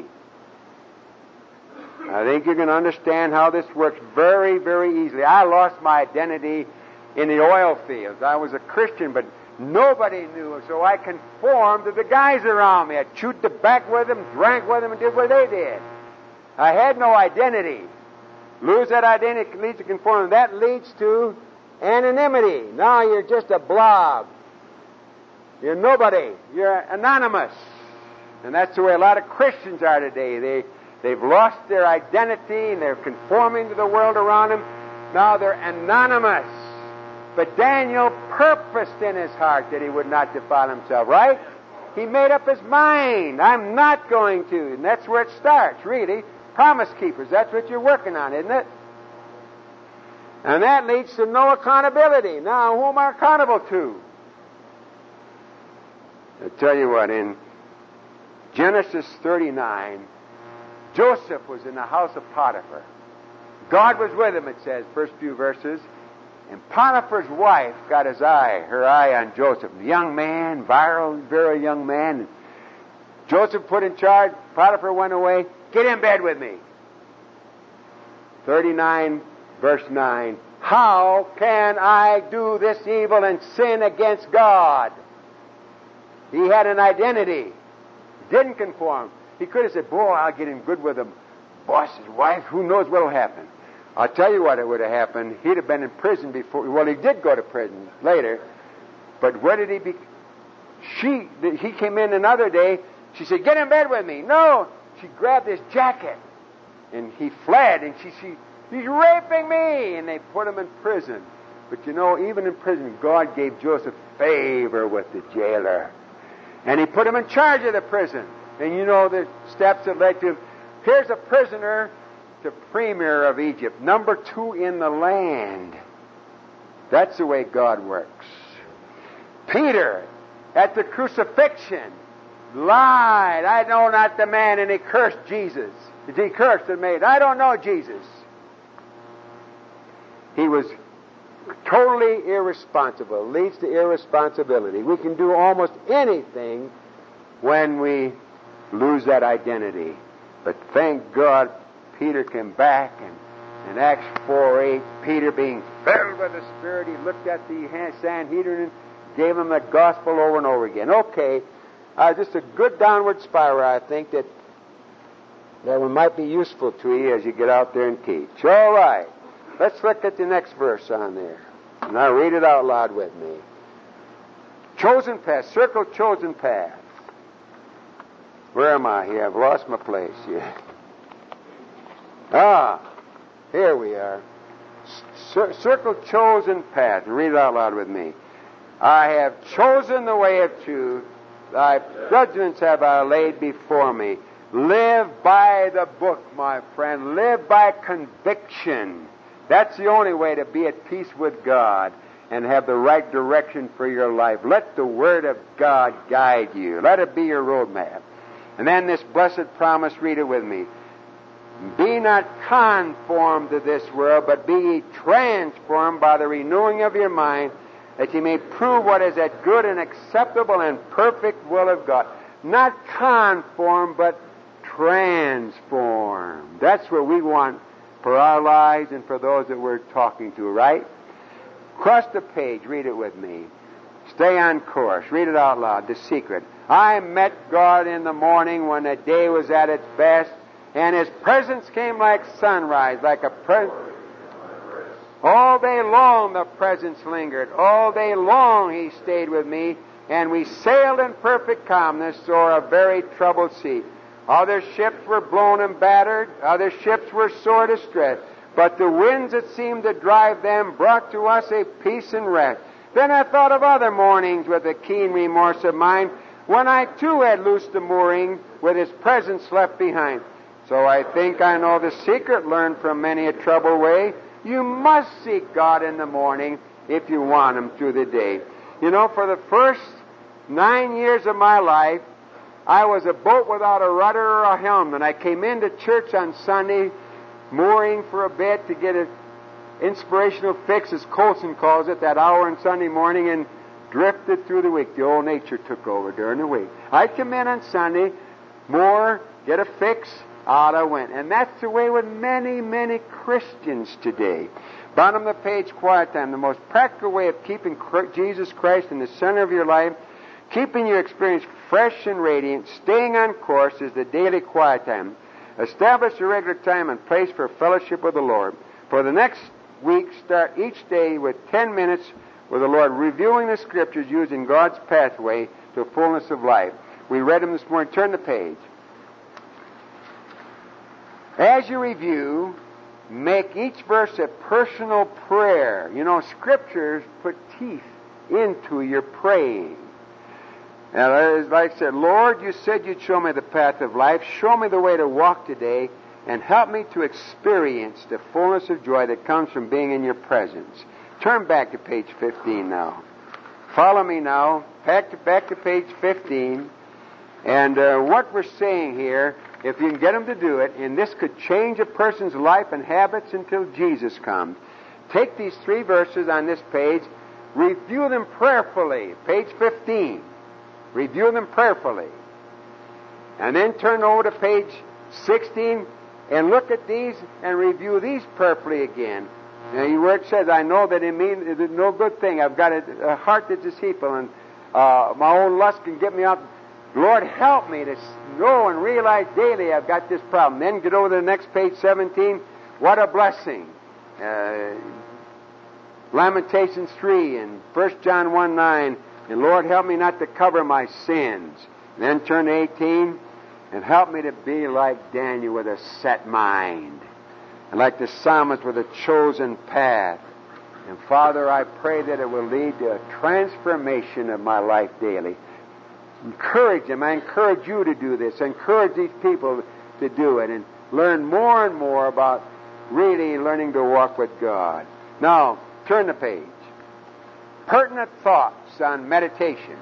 I think you can understand how this works very, very easily. I lost my identity in the oil fields. I was a Christian, but nobody knew, so I conformed to the guys around me. I chewed tobacco with them, drank with them, and did what they did. I had no identity. Lose that identity leads to conformity. That leads to anonymity. Now you're just a blob. You're nobody. You're anonymous. And that's the way a lot of Christians are today. They, they've lost their identity, and they're conforming to the world around them. Now they're anonymous. But Daniel purposed in his heart that he would not defile himself, right? He made up his mind. I'm not going to. And that's where it starts, really. Promise keepers, that's what you're working on, isn't it? And that leads to no accountability. Now, who am I accountable to? I'll tell you what, in Genesis thirty-nine, Joseph was in the house of Potiphar. God was with him, it says, first few verses. And Potiphar's wife got his eye, her eye on Joseph. A young man, virile, very young man. And Joseph put in charge. Potiphar went away. Get in bed with me. thirty-nine, verse nine. How can I do this evil and sin against God? He had an identity. Didn't conform. He could have said, boy, I'll get in good with him. Boss's wife, who knows what will happen. I'll tell you what it would have happened. He'd have been in prison before. Well, he did go to prison later. But where did he be? She, he came in another day. She said, get in bed with me. No. She grabbed his jacket. And he fled. And she said, he's raping me. And they put him in prison. But you know, even in prison, God gave Joseph favor with the jailer. And he put him in charge of the prison. And you know the steps that led to him. Here's a prisoner, the premier of Egypt, number two in the land. That's the way God works. Peter, at the crucifixion, lied. I know not the man, and he cursed Jesus. He cursed and made, I don't know Jesus. He was totally irresponsible. Leads to irresponsibility. We can do almost anything when we lose that identity. But thank God Peter came back, and in Acts four eight, Peter being filled with the Spirit, he looked at the Sanhedrin and gave them the gospel over and over again. Okay, uh, just a good downward spiral, I think, that that one might be useful to you as you get out there and teach. All right, let's look at the next verse on there. Now read it out loud with me. Chosen path, circle chosen path. Where am I here? I've lost my place here. Ah, here we are. Cir- circle chosen path. Read it out loud with me. I have chosen the way of truth. Thy judgments have I laid before me. Live by the book, my friend. Live by conviction. That's the only way to be at peace with God and have the right direction for your life. Let the Word of God guide you. Let it be your roadmap. And then this blessed promise, read it with me. Be not conformed to this world, but be ye transformed by the renewing of your mind, that ye may prove what is that good and acceptable and perfect will of God. Not conform, but transform. That's what we want for our lives and for those that we're talking to, right? Cross the page, read it with me. Stay on course. Read it out loud, the secret. I met God in the morning when the day was at its best, and His presence came like sunrise, like a presence. All day long the presence lingered. All day long He stayed with me, and we sailed in perfect calmness o'er a very troubled sea. Other ships were blown and battered. Other ships were sore distressed. But the winds that seemed to drive them brought to us a peace and rest. Then I thought of other mornings with a keen remorse of mine, when I too had loosed the mooring with His presence left behind. So I think I know the secret learned from many a troubled way. You must seek God in the morning if you want Him through the day. You know, for the first nine years of my life, I was a boat without a rudder or a helm, and I came into church on Sunday, mooring for a bit to get an inspirational fix, as Colson calls it, that hour on Sunday morning, and drifted through the week. The old nature took over during the week. I'd come in on Sunday, moor, get a fix, out I went. And that's the way with many, many Christians today. Bottom of the page, quiet time. The most practical way of keeping Jesus Christ in the center of your life, keeping your experience fresh and radiant, staying on course, is the daily quiet time. Establish a regular time and place for fellowship with the Lord. For the next week, start each day with ten minutes with the Lord, reviewing the Scriptures using God's pathway to fullness of life. We read them this morning. Turn the page. As you review, make each verse a personal prayer. You know, Scriptures put teeth into your praying. Now, as like I said, Lord, you said you'd show me the path of life. Show me the way to walk today. and help me to experience the fullness of joy that comes from being in your presence. Turn back to page fifteen now. Follow me now. Back to, back to page fifteen. And uh, what we're saying here, if you can get them to do it, and this could change a person's life and habits until Jesus comes. Take these three verses on this page, review them prayerfully. Page fifteen. Review them prayerfully. And then turn over to page sixteen and look at these and review these prayerfully again. Now, where it says, I know that it means it's no good thing. I've got a, a heart that's deceitful, and uh, my own lust can get me out. Lord, help me to know and realize daily I've got this problem. Then get over to the next page, seventeen. What a blessing. Uh, Lamentations three and First John one nine. And Lord, help me not to cover my sins. Then turn to eighteen. And help me to be like Daniel with a set mind. And like the psalmist with a chosen path. And Father, I pray that it will lead to a transformation of my life daily. Encourage them. I encourage you to do this. Encourage these people to do it. And learn more and more about really learning to walk with God. Now, turn the page. Pertinent thoughts on meditation.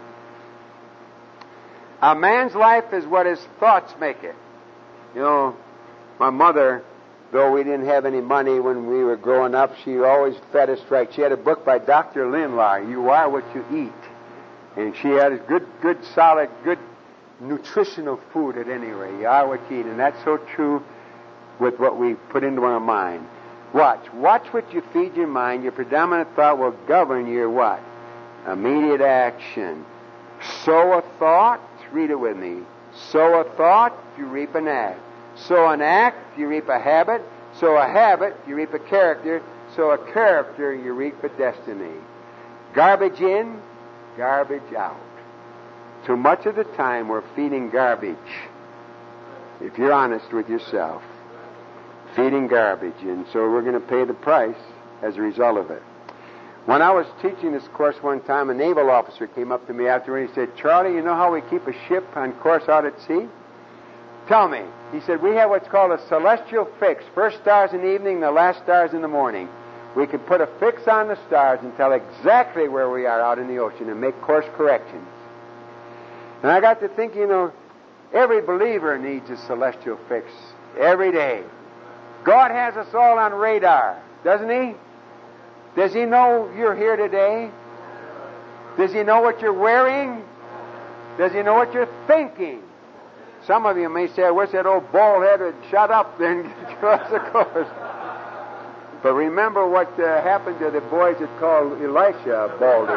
A man's life is what his thoughts make it. You know, my mother, though we didn't have any money when we were growing up, she always fed us right. She had a book by Doctor Lindlar, You Are What You Eat. And she had good, good, solid, good nutritional food at any rate. You are what you eat. And that's so true with what we put into our mind. Watch. Watch what you feed your mind. Your predominant thought will govern your what? Immediate action. Sow a thought. Read it with me. Sow a thought, you reap an act. Sow an act, you reap a habit. Sow a habit, you reap a character. Sow a character, you reap a destiny. Garbage in, garbage out. Too much of the time we're feeding garbage. If you're honest with yourself. Feeding garbage. And so we're going to pay the price as a result of it. When I was teaching this course one time, a naval officer came up to me after and he said, Charlie, you know how we keep a ship on course out at sea? Tell me. He said, we have what's called a celestial fix. First stars in the evening, the last stars in the morning. We can put a fix on the stars and tell exactly where we are out in the ocean and make course corrections. And I got to think, you know, every believer needs a celestial fix every day. God has us all on radar, doesn't He? Does He know you're here today? Does He know what you're wearing? Does He know what you're thinking? Some of you may say, I wish that old bald head would shut up then to us, of course. But remember what uh, happened to the boys that called Elisha Baldy.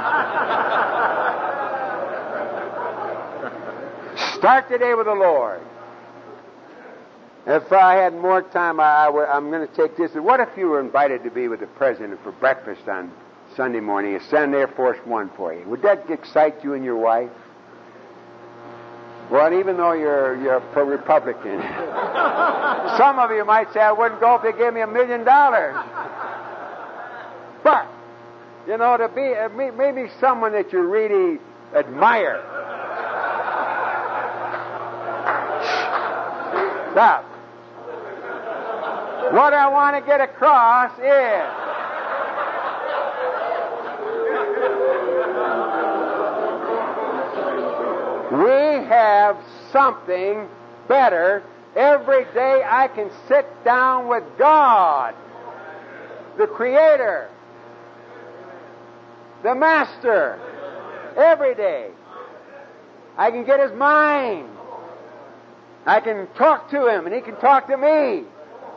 Start today with the Lord. If I had more time, I, I, I'm going to take this. What if you were invited to be with the President for breakfast on Sunday morning? He'll send Air Force One for you. Would that excite you and your wife? Well, even though you're you're a Republican. Some of you might say, I wouldn't go if they gave me a million dollars. But, you know, to be uh, maybe someone that you really admire. Stop. What I want to get across is we have something better. Every day I can sit down with God, the Creator, the Master, every day. I can get His mind. I can talk to Him, and He can talk to me.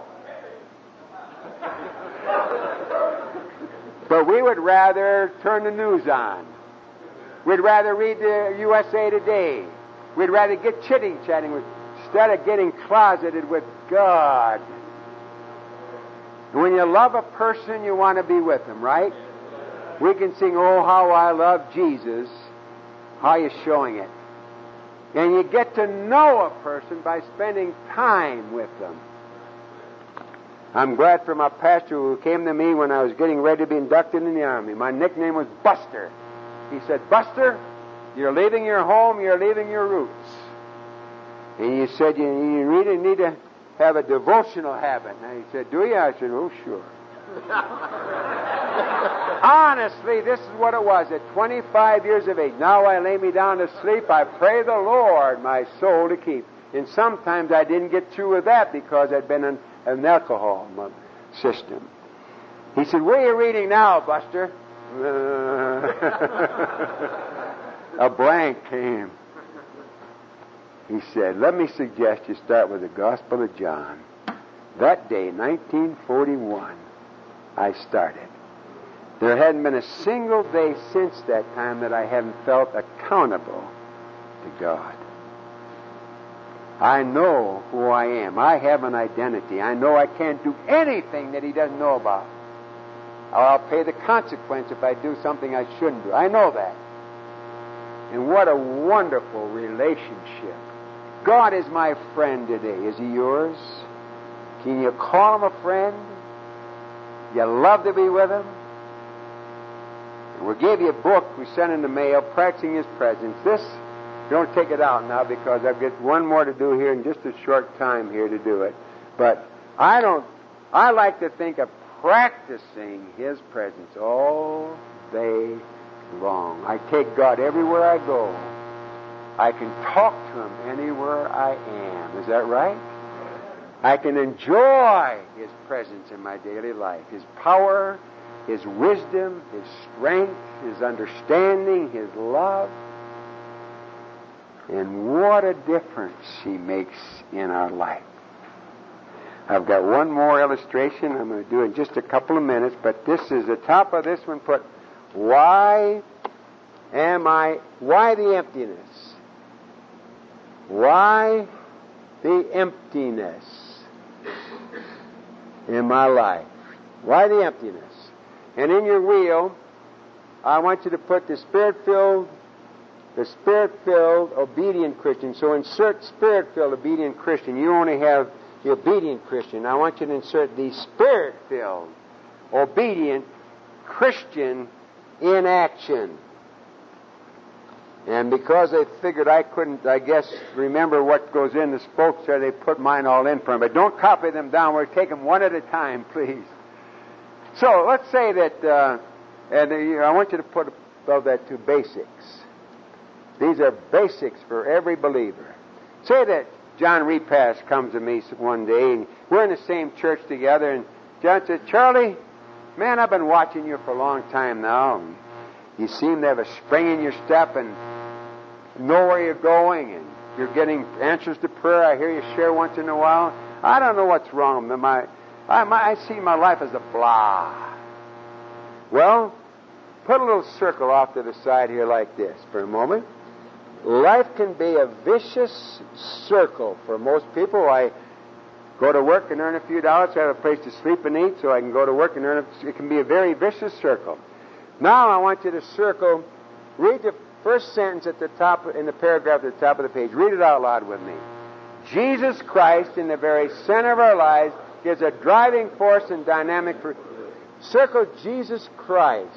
But we would rather turn the news on. We'd rather read the U S A Today. We'd rather get chitty-chatting with, instead of getting closeted with God. And when you love a person, you want to be with them, right? We can sing, Oh, How I Love Jesus. How are you showing it? And you get to know a person by spending time with them. I'm glad for my pastor who came to me when I was getting ready to be inducted in the Army. My nickname was Buster. He said, Buster, you're leaving your home, you're leaving your roots. And he said, you, you really need to have a devotional habit. And he said, do you? I said, oh, sure. Honestly, this is what it was at twenty-five years of age. Now I lay me down to sleep. I pray the Lord my soul to keep. And sometimes I didn't get through with that because I'd been in an alcohol system. He said, where are you reading now, Buster? A blank came. He said, let me suggest you start with the Gospel of John. That day, nineteen forty-one, I started. There hadn't been a single day since that time that I haven't felt accountable to God. I know who I am. I have an identity. I know I can't do anything that He doesn't know about. Or I'll pay the consequence if I do something I shouldn't do. I know that. And what a wonderful relationship. God is my friend today. Is He yours? Can you call Him a friend? You love to be with Him? And we gave you a book we sent in the mail, Practicing His Presence. This, don't take it out now because I've got one more to do here in just a short time here to do it. But I don't, I like to think of practicing His presence all day long. I take God everywhere I go. I can talk to Him anywhere I am. Is that right? I can enjoy His presence in my daily life. His power, His wisdom, His strength, His understanding, His love. And what a difference He makes in our life. I've got one more illustration I'm going to do in just a couple of minutes, but this is the top of this one put, why am I, why the emptiness? Why the emptiness in my life? Why the emptiness? And in your wheel, I want you to put the Spirit-filled, the Spirit-filled obedient Christian. So insert Spirit-filled obedient Christian. You only have the obedient Christian. I want you to insert the Spirit-filled obedient Christian in action. And because they figured I couldn't, I guess, remember what goes in the spokes there, they put mine all in for them. But don't copy them down. We'll take them one at a time, please. So let's say that, uh, and uh, I want you to put above that two basics. These are basics for every believer. Say that John Repass comes to me one day, and we're in the same church together, and John says, Charlie, man, I've been watching you for a long time now. And you seem to have a spring in your step and know where you're going, and you're getting answers to prayer. I hear you share once in a while. I don't know what's wrong. My, I, my, I see my life as a blah. Well, put a little circle off to the side here like this for a moment. Life can be a vicious circle for most people. I go to work and earn a few dollars, so I have a place to sleep and eat, so I can go to work and earn a, it can be a very vicious circle. Now I want you to circle, read the first sentence at the top, in the paragraph at the top of the page. Read it out loud with me. Jesus Christ, in the very center of our lives, is a driving force and dynamic for... Circle Jesus Christ.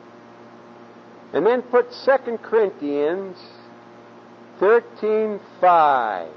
And then put Second Corinthians thirteen five.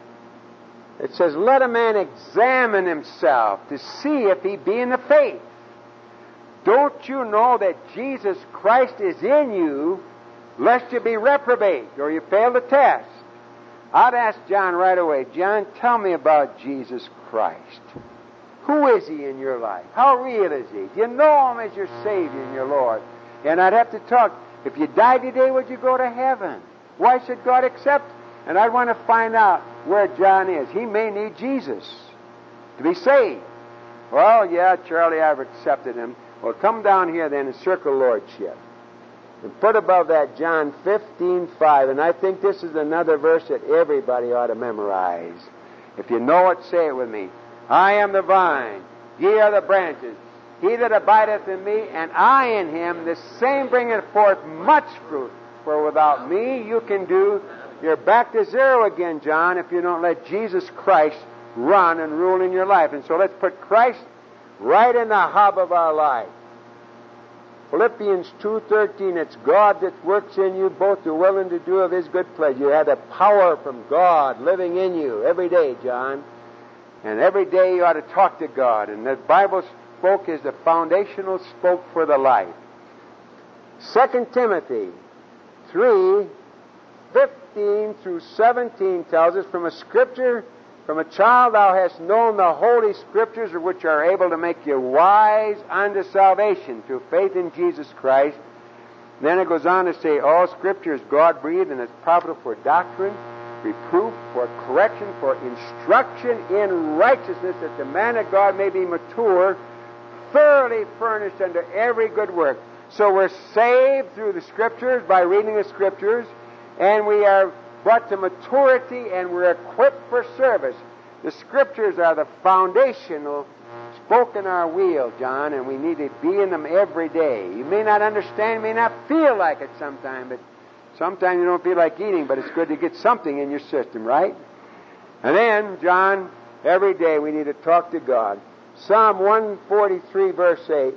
It says, let a man examine himself to see if he be in the faith. Don't you know that Jesus Christ is in you, lest you be reprobate or you fail the test? I'd ask John right away, John, tell me about Jesus Christ. Who is He in your life? How real is He? Do you know Him as your Savior and your Lord? And I'd have to talk, if you died today, would you go to heaven? Why should God accept? And I'd want to find out where John is. He may need Jesus to be saved. Well, yeah, Charlie, I've accepted Him. Well, come down here then and circle Lordship. And put above that John fifteen five. And I think this is another verse that everybody ought to memorize. If you know it, say it with me. I am the vine, ye are the branches. He that abideth in me, and I in him, the same bringeth forth much fruit. For without me you can do... You're back to zero again, John, if you don't let Jesus Christ run and rule in your life. And so let's put Christ right in the hub of our life. Philippians two thirteen, it's God that works in you both to will and to do of His good pleasure. You have the power from God living in you every day, John. And every day you ought to talk to God. And the Bible spoke is the foundational spoke for the life. Second Timothy three, fifteen through seventeen tells us, from a scripture, from a child thou hast known the holy scriptures, which are able to make you wise unto salvation through faith in Jesus Christ. Then it goes on to say, all scripture is God-breathed and is profitable for doctrine, reproof, for correction, for instruction in righteousness, that the man of God may be mature, thoroughly furnished unto every good work. So we're saved through the Scriptures by reading the Scriptures, and we are brought to maturity, and we're equipped for service. The Scriptures are the foundational spoke in our wheel, John, and we need to be in them every day. You may not understand, may not feel like it sometimes, but sometimes you don't feel like eating, but it's good to get something in your system, right? And then, John, every day we need to talk to God. Psalm one forty-three, verse eight,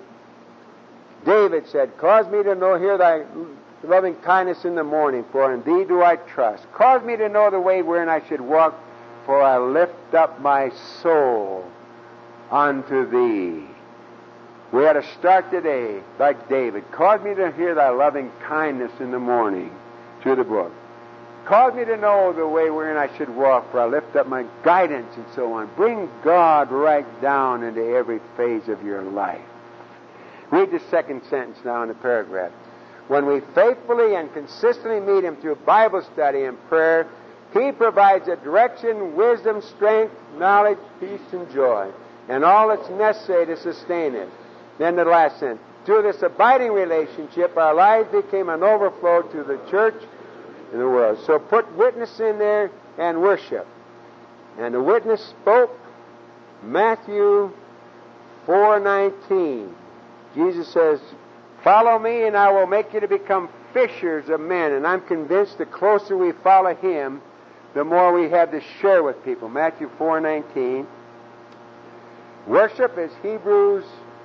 David said, cause me to know, hear thy loving kindness in the morning, for in thee do I trust. Cause me to know the way wherein I should walk, for I lift up my soul unto thee. We ought to start today like David. Cause me to hear thy loving kindness in the morning, through the book. Cause me to know the way wherein I should walk, for I lift up my guidance, and so on. Bring God right down into every phase of your life. Read the second sentence now in the paragraph. When we faithfully and consistently meet Him through Bible study and prayer, He provides a direction, wisdom, strength, knowledge, peace, and joy, and all that's necessary to sustain it. Then the last sentence. Through this abiding relationship, our lives became an overflow to the church and the world. So put witness in there and worship. And the witness spoke Matthew four nineteen. Jesus says, follow me and I will make you to become fishers of men. And I'm convinced the closer we follow Him, the more we have to share with people. Matthew four nineteen. Worship is Hebrews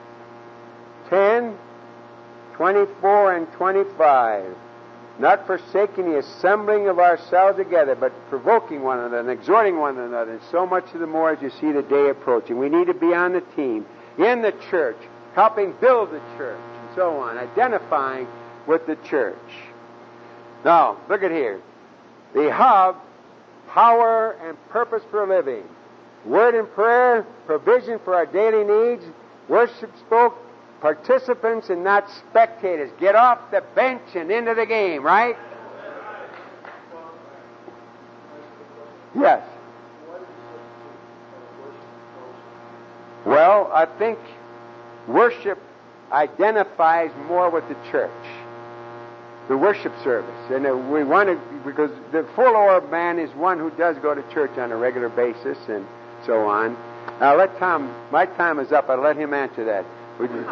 ten, twenty-four and twenty-five. Not forsaking the assembling of ourselves together, but provoking one another and exhorting one another, and so much the more as you see the day approaching. We need to be on the team, in the church, helping build the church, and so on, identifying with the church. Now, look at here. The hub, power and purpose for living. Word and prayer, provision for our daily needs. Worship spoke, participants and not spectators. Get off the bench and into the game, right? Yes. Well, I think worship identifies more with the church, the worship service. And uh, we want to, because the full-orbed man is one who does go to church on a regular basis and so on. Now, let Tom, my time is up. I'll let him answer that. Would you?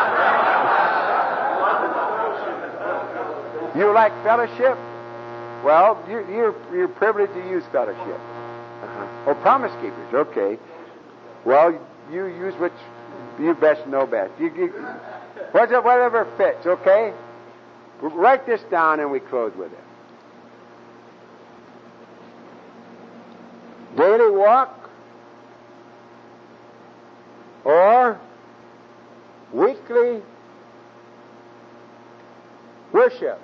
You like fellowship? Well, you, you're, you're privileged to use fellowship. Uh-huh. Oh, Promise Keepers, okay. Well, you use what you best know best. You, you, whatever fits, okay? Write this down and we close with it. Daily walk or weekly worship,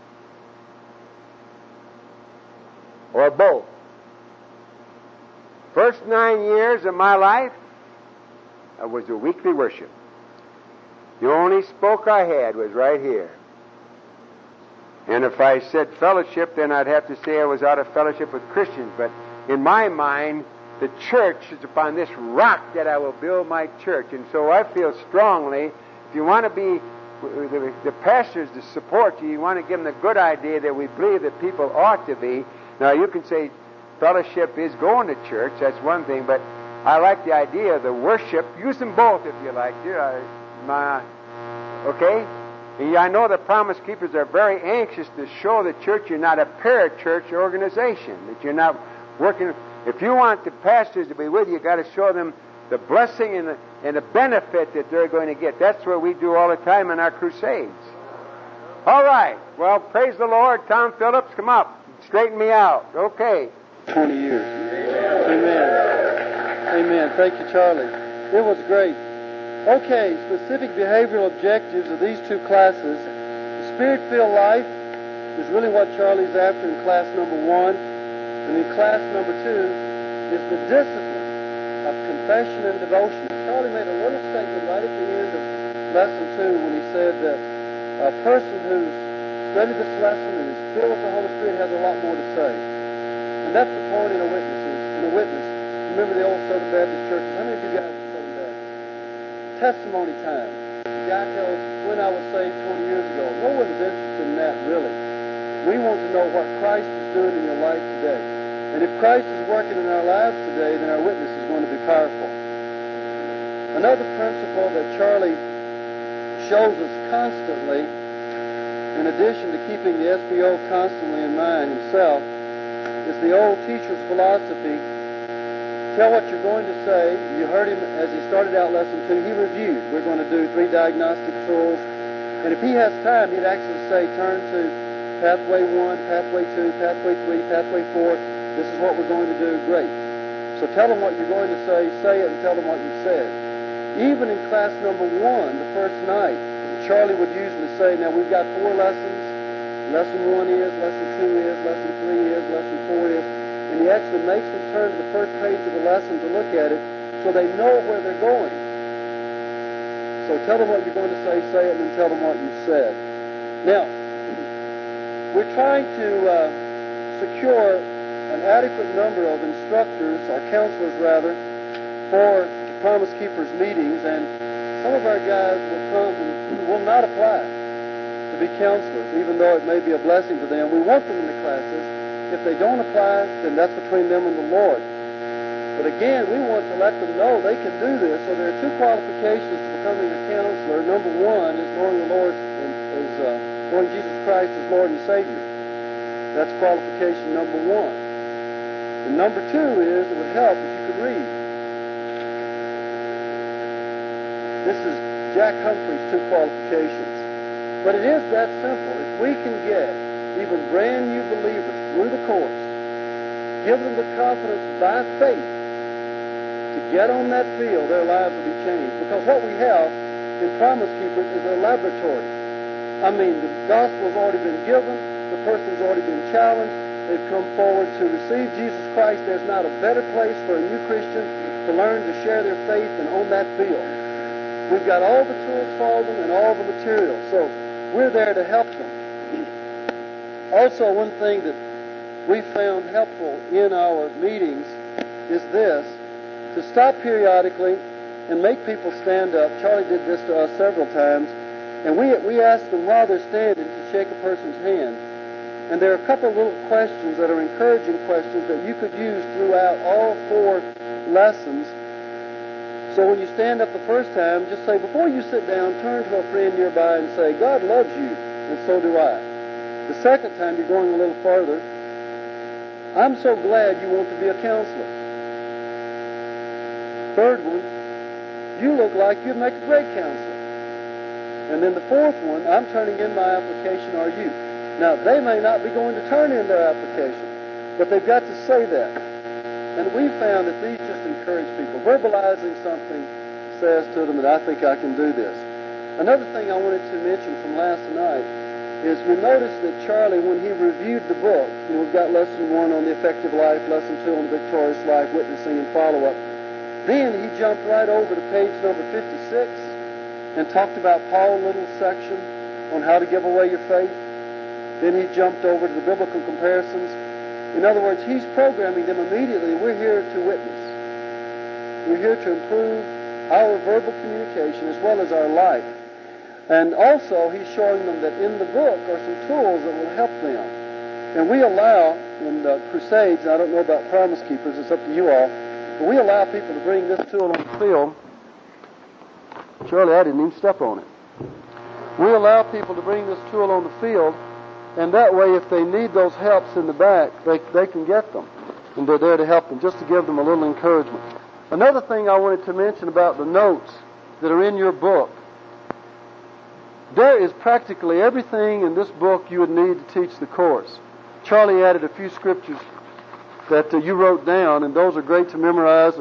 or both. First nine years of my life, I was a weekly worship. The only spoke I had was right here. And if I said fellowship, then I'd have to say I was out of fellowship with Christians. But in my mind, the church is upon this rock that I will build my church. And so I feel strongly, if you want to be, the, the pastors to support you, you want to give them the good idea that we believe that people ought to be. Now, you can say fellowship is going to church, that's one thing, but I like the idea of the worship. Use them both if you like. Yeah, my, okay? And I know the Promise Keepers are very anxious to show the church you're not a parachurch organization, that you're not working. If you want the pastors to be with you, you've got to show them the blessing and the, and the benefit that they're going to get. That's what we do all the time in our crusades. All right. Well, praise the Lord. Tom Phillips, come up. Straighten me out. Okay. twenty years. Amen. Amen. Thank you, Charlie. It was great. Okay, specific behavioral objectives of these two classes. The Spirit-filled life is really what Charlie's after in class number one. And in class number two is the discipline of confession and devotion. Charlie made a little statement right at the end of lesson two when he said that a person who's studied this lesson and is filled with the Holy Spirit has a lot more to say. And that's the point in a witness. In a witness, remember the old Southern Baptist churches? How many of you guys are Southern Baptist? Testimony time. The guy tells, when I was saved twenty years ago. No one's interested in that, really. We want to know what Christ is doing in your life today. And if Christ is working in our lives today, then our witness is going to be powerful. Another principle that Charlie shows us constantly, in addition to keeping the S B O constantly in mind himself, is the old teacher's philosophy. Tell what you're going to say. You heard him as he started out lesson two. He reviewed. We're going to do three diagnostic tools. And if he has time, he'd actually say, turn to pathway one, pathway two, pathway three, pathway four. This is what we're going to do. Great. So tell them what you're going to say. Say it and tell them what you said. Even in class number one, the first night, Charlie would usually say, now we've got four lessons. Lesson one is, lesson two is, lesson three is, lesson four is. And he actually makes them turn to the first page of the lesson to look at it so they know where they're going. So tell them what you're going to say, say it, and then tell them what you said. Now, we're trying to uh, secure an adequate number of instructors, or counselors rather, for the Promise Keepers meetings, and some of our guys will come and will not apply to be counselors, even though it may be a blessing to them. We want them in the classes. If they don't apply, then that's between them and the Lord. But again, we want to let them know they can do this. So there are two qualifications to becoming a counselor. Number one is knowing the Lord as uh, knowing Jesus Christ as Lord and Savior. That's qualification number one. And number two is it would help if you could read. This is Jack Humphrey's two qualifications. But it is that simple. If we can get even brand new believers through the course, give them the confidence by faith to get on that field, their lives will be changed. Because what we have in Promise Keepers is a laboratory. I mean, the gospel's already been given, the person's already been challenged, they've come forward to receive Jesus Christ. There's not a better place for a new Christian to learn to share their faith than on that field. We've got all the tools for them and all the material, so we're there to help them. Also, one thing that we found helpful in our meetings is this, to stop periodically and make people stand up. Charlie did this to us several times, and we we ask them while they're standing to shake a person's hand. And there are a couple of little questions that are encouraging questions that you could use throughout all four lessons. So when you stand up the first time, just say, before you sit down, turn to a friend nearby and say, God loves you, and so do I. The second time, you're going a little farther. I'm so glad you want to be a counselor. Third one, you look like you'd make a great counselor. And then the fourth one, I'm turning in my application, are you? Now, they may not be going to turn in their application, but they've got to say that. And we found that these just encourage people. Verbalizing something says to them that I think I can do this. Another thing I wanted to mention from last night is we noticed that Charlie, when he reviewed the book, you know, we've got lesson one on the effective life, lesson two on the victorious life, witnessing and follow-up. Then he jumped right over to page number fifty-six and talked about Paul's little section on how to give away your faith. Then he jumped over to the biblical comparisons. In other words, he's programming them immediately. We're here to witness. We're here to improve our verbal communication as well as our life. And also, he's showing them that in the book are some tools that will help them. And we allow, in the Crusades, I don't know about Promise Keepers, it's up to you all, but we allow people to bring this tool on the field. Surely I didn't even step on it. We allow people to bring this tool on the field, and that way, if they need those helps in the back, they, they can get them. And they're there to help them, just to give them a little encouragement. Another thing I wanted to mention about the notes that are in your book. There is practically everything in this book you would need to teach the course. Charlie added a few scriptures that uh, you wrote down, and those are great to memorize.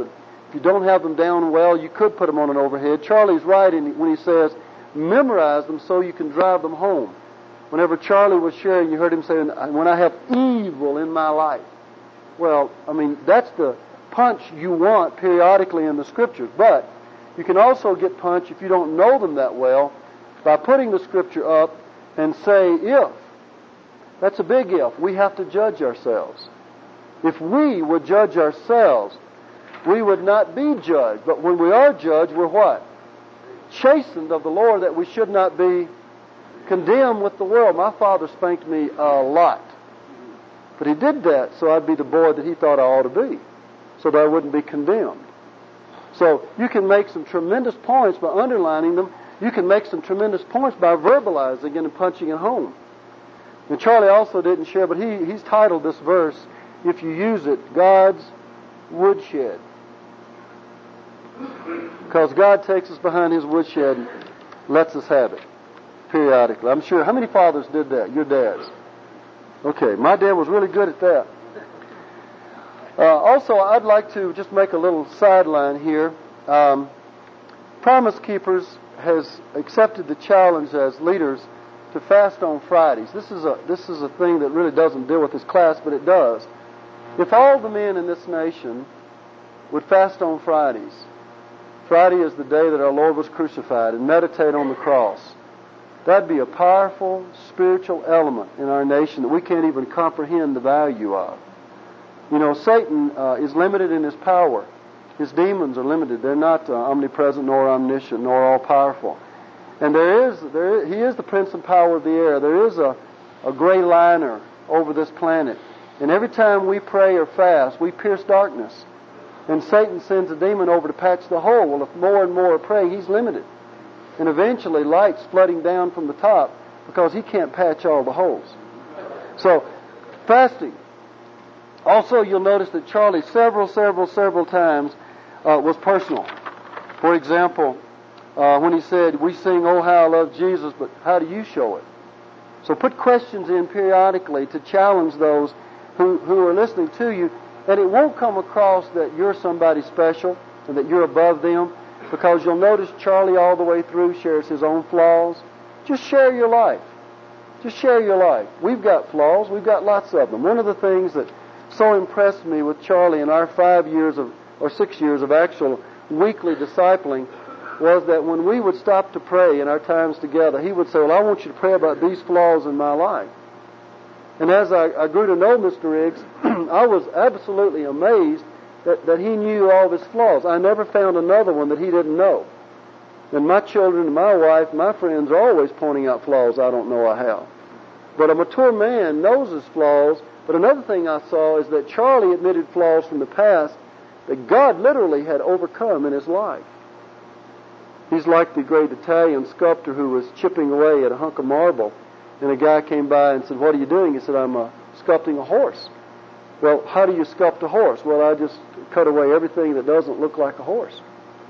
If you don't have them down well, you could put them on an overhead. Charlie's right in, when he says, memorize them so you can drive them home. Whenever Charlie was sharing, you heard him saying, when I have evil in my life. Well, I mean, that's the punch you want periodically in the Scriptures. But you can also get punch if you don't know them that well by putting the Scripture up and say, if. That's a big if. We have to judge ourselves. If we would judge ourselves, we would not be judged. But when we are judged, we're what? Chastened of the Lord, that we should not be condemned with the world. My father spanked me a lot. But he did that so I'd be the boy that he thought I ought to be, so that I wouldn't be condemned. So you can make some tremendous points by underlining them. You can make some tremendous points by verbalizing it and punching it home. And Charlie also didn't share, but he, he's titled this verse, if you use it, God's Woodshed. Because God takes us behind His woodshed and lets us have it periodically. I'm sure, how many fathers did that? Your dads. Okay, my dad was really good at that. Uh, also, I'd like to just make a little sideline here. Um, Promise Keepers has accepted the challenge as leaders to fast on Fridays. This is a this is a thing that really doesn't deal with this class, but it does. If all the men in this nation would fast on Fridays, Friday is the day that our Lord was crucified, and meditate on the cross, that'd be a powerful spiritual element in our nation that we can't even comprehend the value of. You know, Satan uh, is limited in his power. His demons are limited. They're not uh, omnipresent nor omniscient nor all-powerful. And there is, there is, he is the prince and power of the air. There is a, a gray liner over this planet. And every time we pray or fast, we pierce darkness. And Satan sends a demon over to patch the hole. Well, if more and more are praying, he's limited. And eventually light's flooding down from the top because he can't patch all the holes. So, fasting. Also, you'll notice that Charlie several, several, several times uh, was personal. For example, uh, when he said, we sing, oh, how I love Jesus, but how do you show it? So put questions in periodically to challenge those who, who are listening to you. And it won't come across that you're somebody special and that you're above them, because you'll notice Charlie all the way through shares his own flaws. Just share your life. Just share your life. We've got flaws. We've got lots of them. One of the things that so impressed me with Charlie in our five years of, or six years of actual weekly discipling was that when we would stop to pray in our times together, he would say, well, I want you to pray about these flaws in my life. And as I, I grew to know Mister Riggs, I was absolutely amazed that, that he knew all of his flaws. I never found another one that he didn't know. And my children and my wife, my friends are always pointing out flaws I don't know I have. But a mature man knows his flaws. But another thing I saw is that Charlie admitted flaws from the past that God literally had overcome in his life. He's like the great Italian sculptor who was chipping away at a hunk of marble. And a guy came by and said, what are you doing? He said, I'm uh, sculpting a horse. Well, how do you sculpt a horse? Well, I just cut away everything that doesn't look like a horse.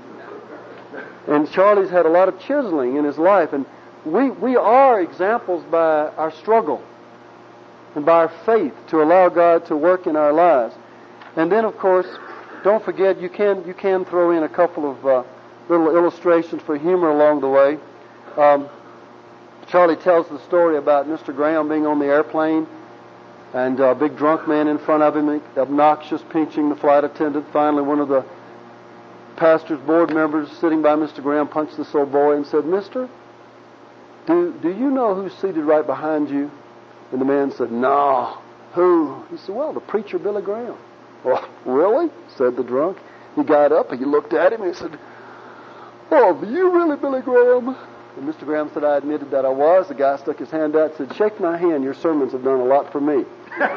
And Charlie's had a lot of chiseling in his life. And we, we are examples by our struggle and by our faith to allow God to work in our lives. And then, of course, don't forget, you can you can throw in a couple of uh, little illustrations for humor along the way. Um, Charlie tells the story about Mister Graham being on the airplane and a big drunk man in front of him, obnoxious, pinching the flight attendant. Finally, one of the pastor's board members sitting by Mister Graham punched this old boy and said, Mister, do, do you know who's seated right behind you? And the man said, no. Who? He said, well, the preacher Billy Graham. Well, really? Said the drunk. He got up and he looked at him and he said, oh, are you really Billy Graham? And Mister Graham said, I admitted that I was. The guy stuck his hand out and said, shake my hand. Your sermons have done a lot for me.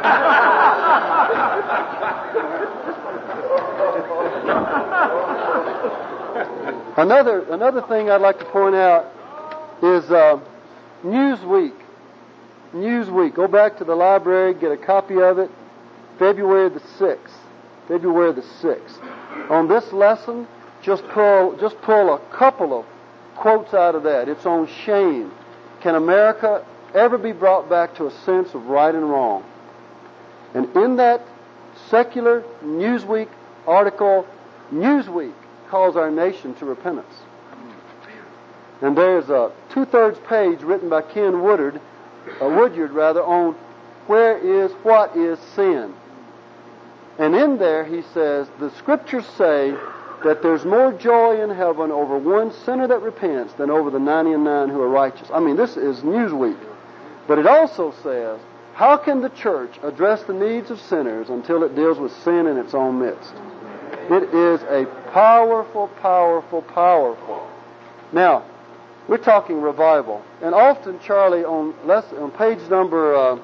another another thing I'd like to point out is uh, Newsweek. Newsweek. Go back to the library, get a copy of it. February the sixth. February the sixth. On this lesson, just pull just pull a couple of quotes out of that. It's on shame. Can America ever be brought back to a sense of right and wrong? And in that secular Newsweek article, Newsweek calls our nation to repentance. And there's a two-thirds page written by Ken Woodard, uh, Woodyard rather, on where is, what is sin. And in there he says, the Scriptures say that there's more joy in heaven over one sinner that repents than over the ninety-nine who are righteous. I mean, this is Newsweek. But it also says, how can the church address the needs of sinners until it deals with sin in its own midst? It is a powerful, powerful, powerful. Now, we're talking revival. And often, Charlie, on, less, on page number, uh,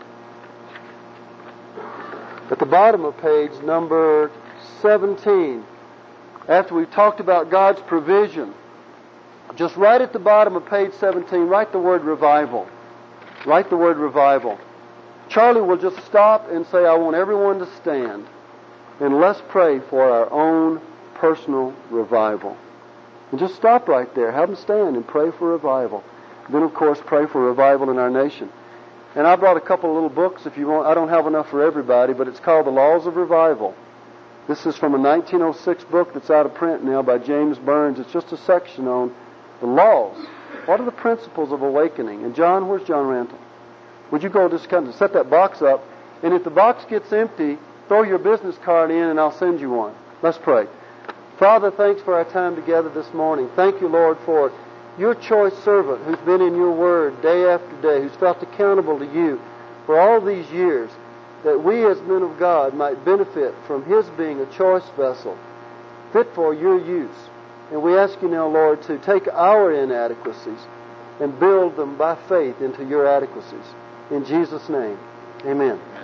at the bottom of page number seventeen, after we've talked about God's provision, just right at the bottom of page seventeen, write the word revival. Write the word revival. Charlie will just stop and say, I want everyone to stand, and let's pray for our own personal revival. And just stop right there. Have them stand and pray for revival. Then, of course, pray for revival in our nation. And I brought a couple of little books if you want. I don't have enough for everybody, but it's called The Laws of Revival. This is from a nineteen oh six book that's out of print now by James Burns. It's just a section on the laws. What are the principles of awakening? And John, where's John Rantle? Would you go just kind of set that box up? And if the box gets empty, throw your business card in and I'll send you one. Let's pray. Father, thanks for our time together this morning. Thank you, Lord, for your choice servant who's been in your word day after day, who's felt accountable to you for all these years, that we as men of God might benefit from his being a choice vessel fit for your use. And we ask you now, Lord, to take our inadequacies and build them by faith into your adequacies. In Jesus' name, amen.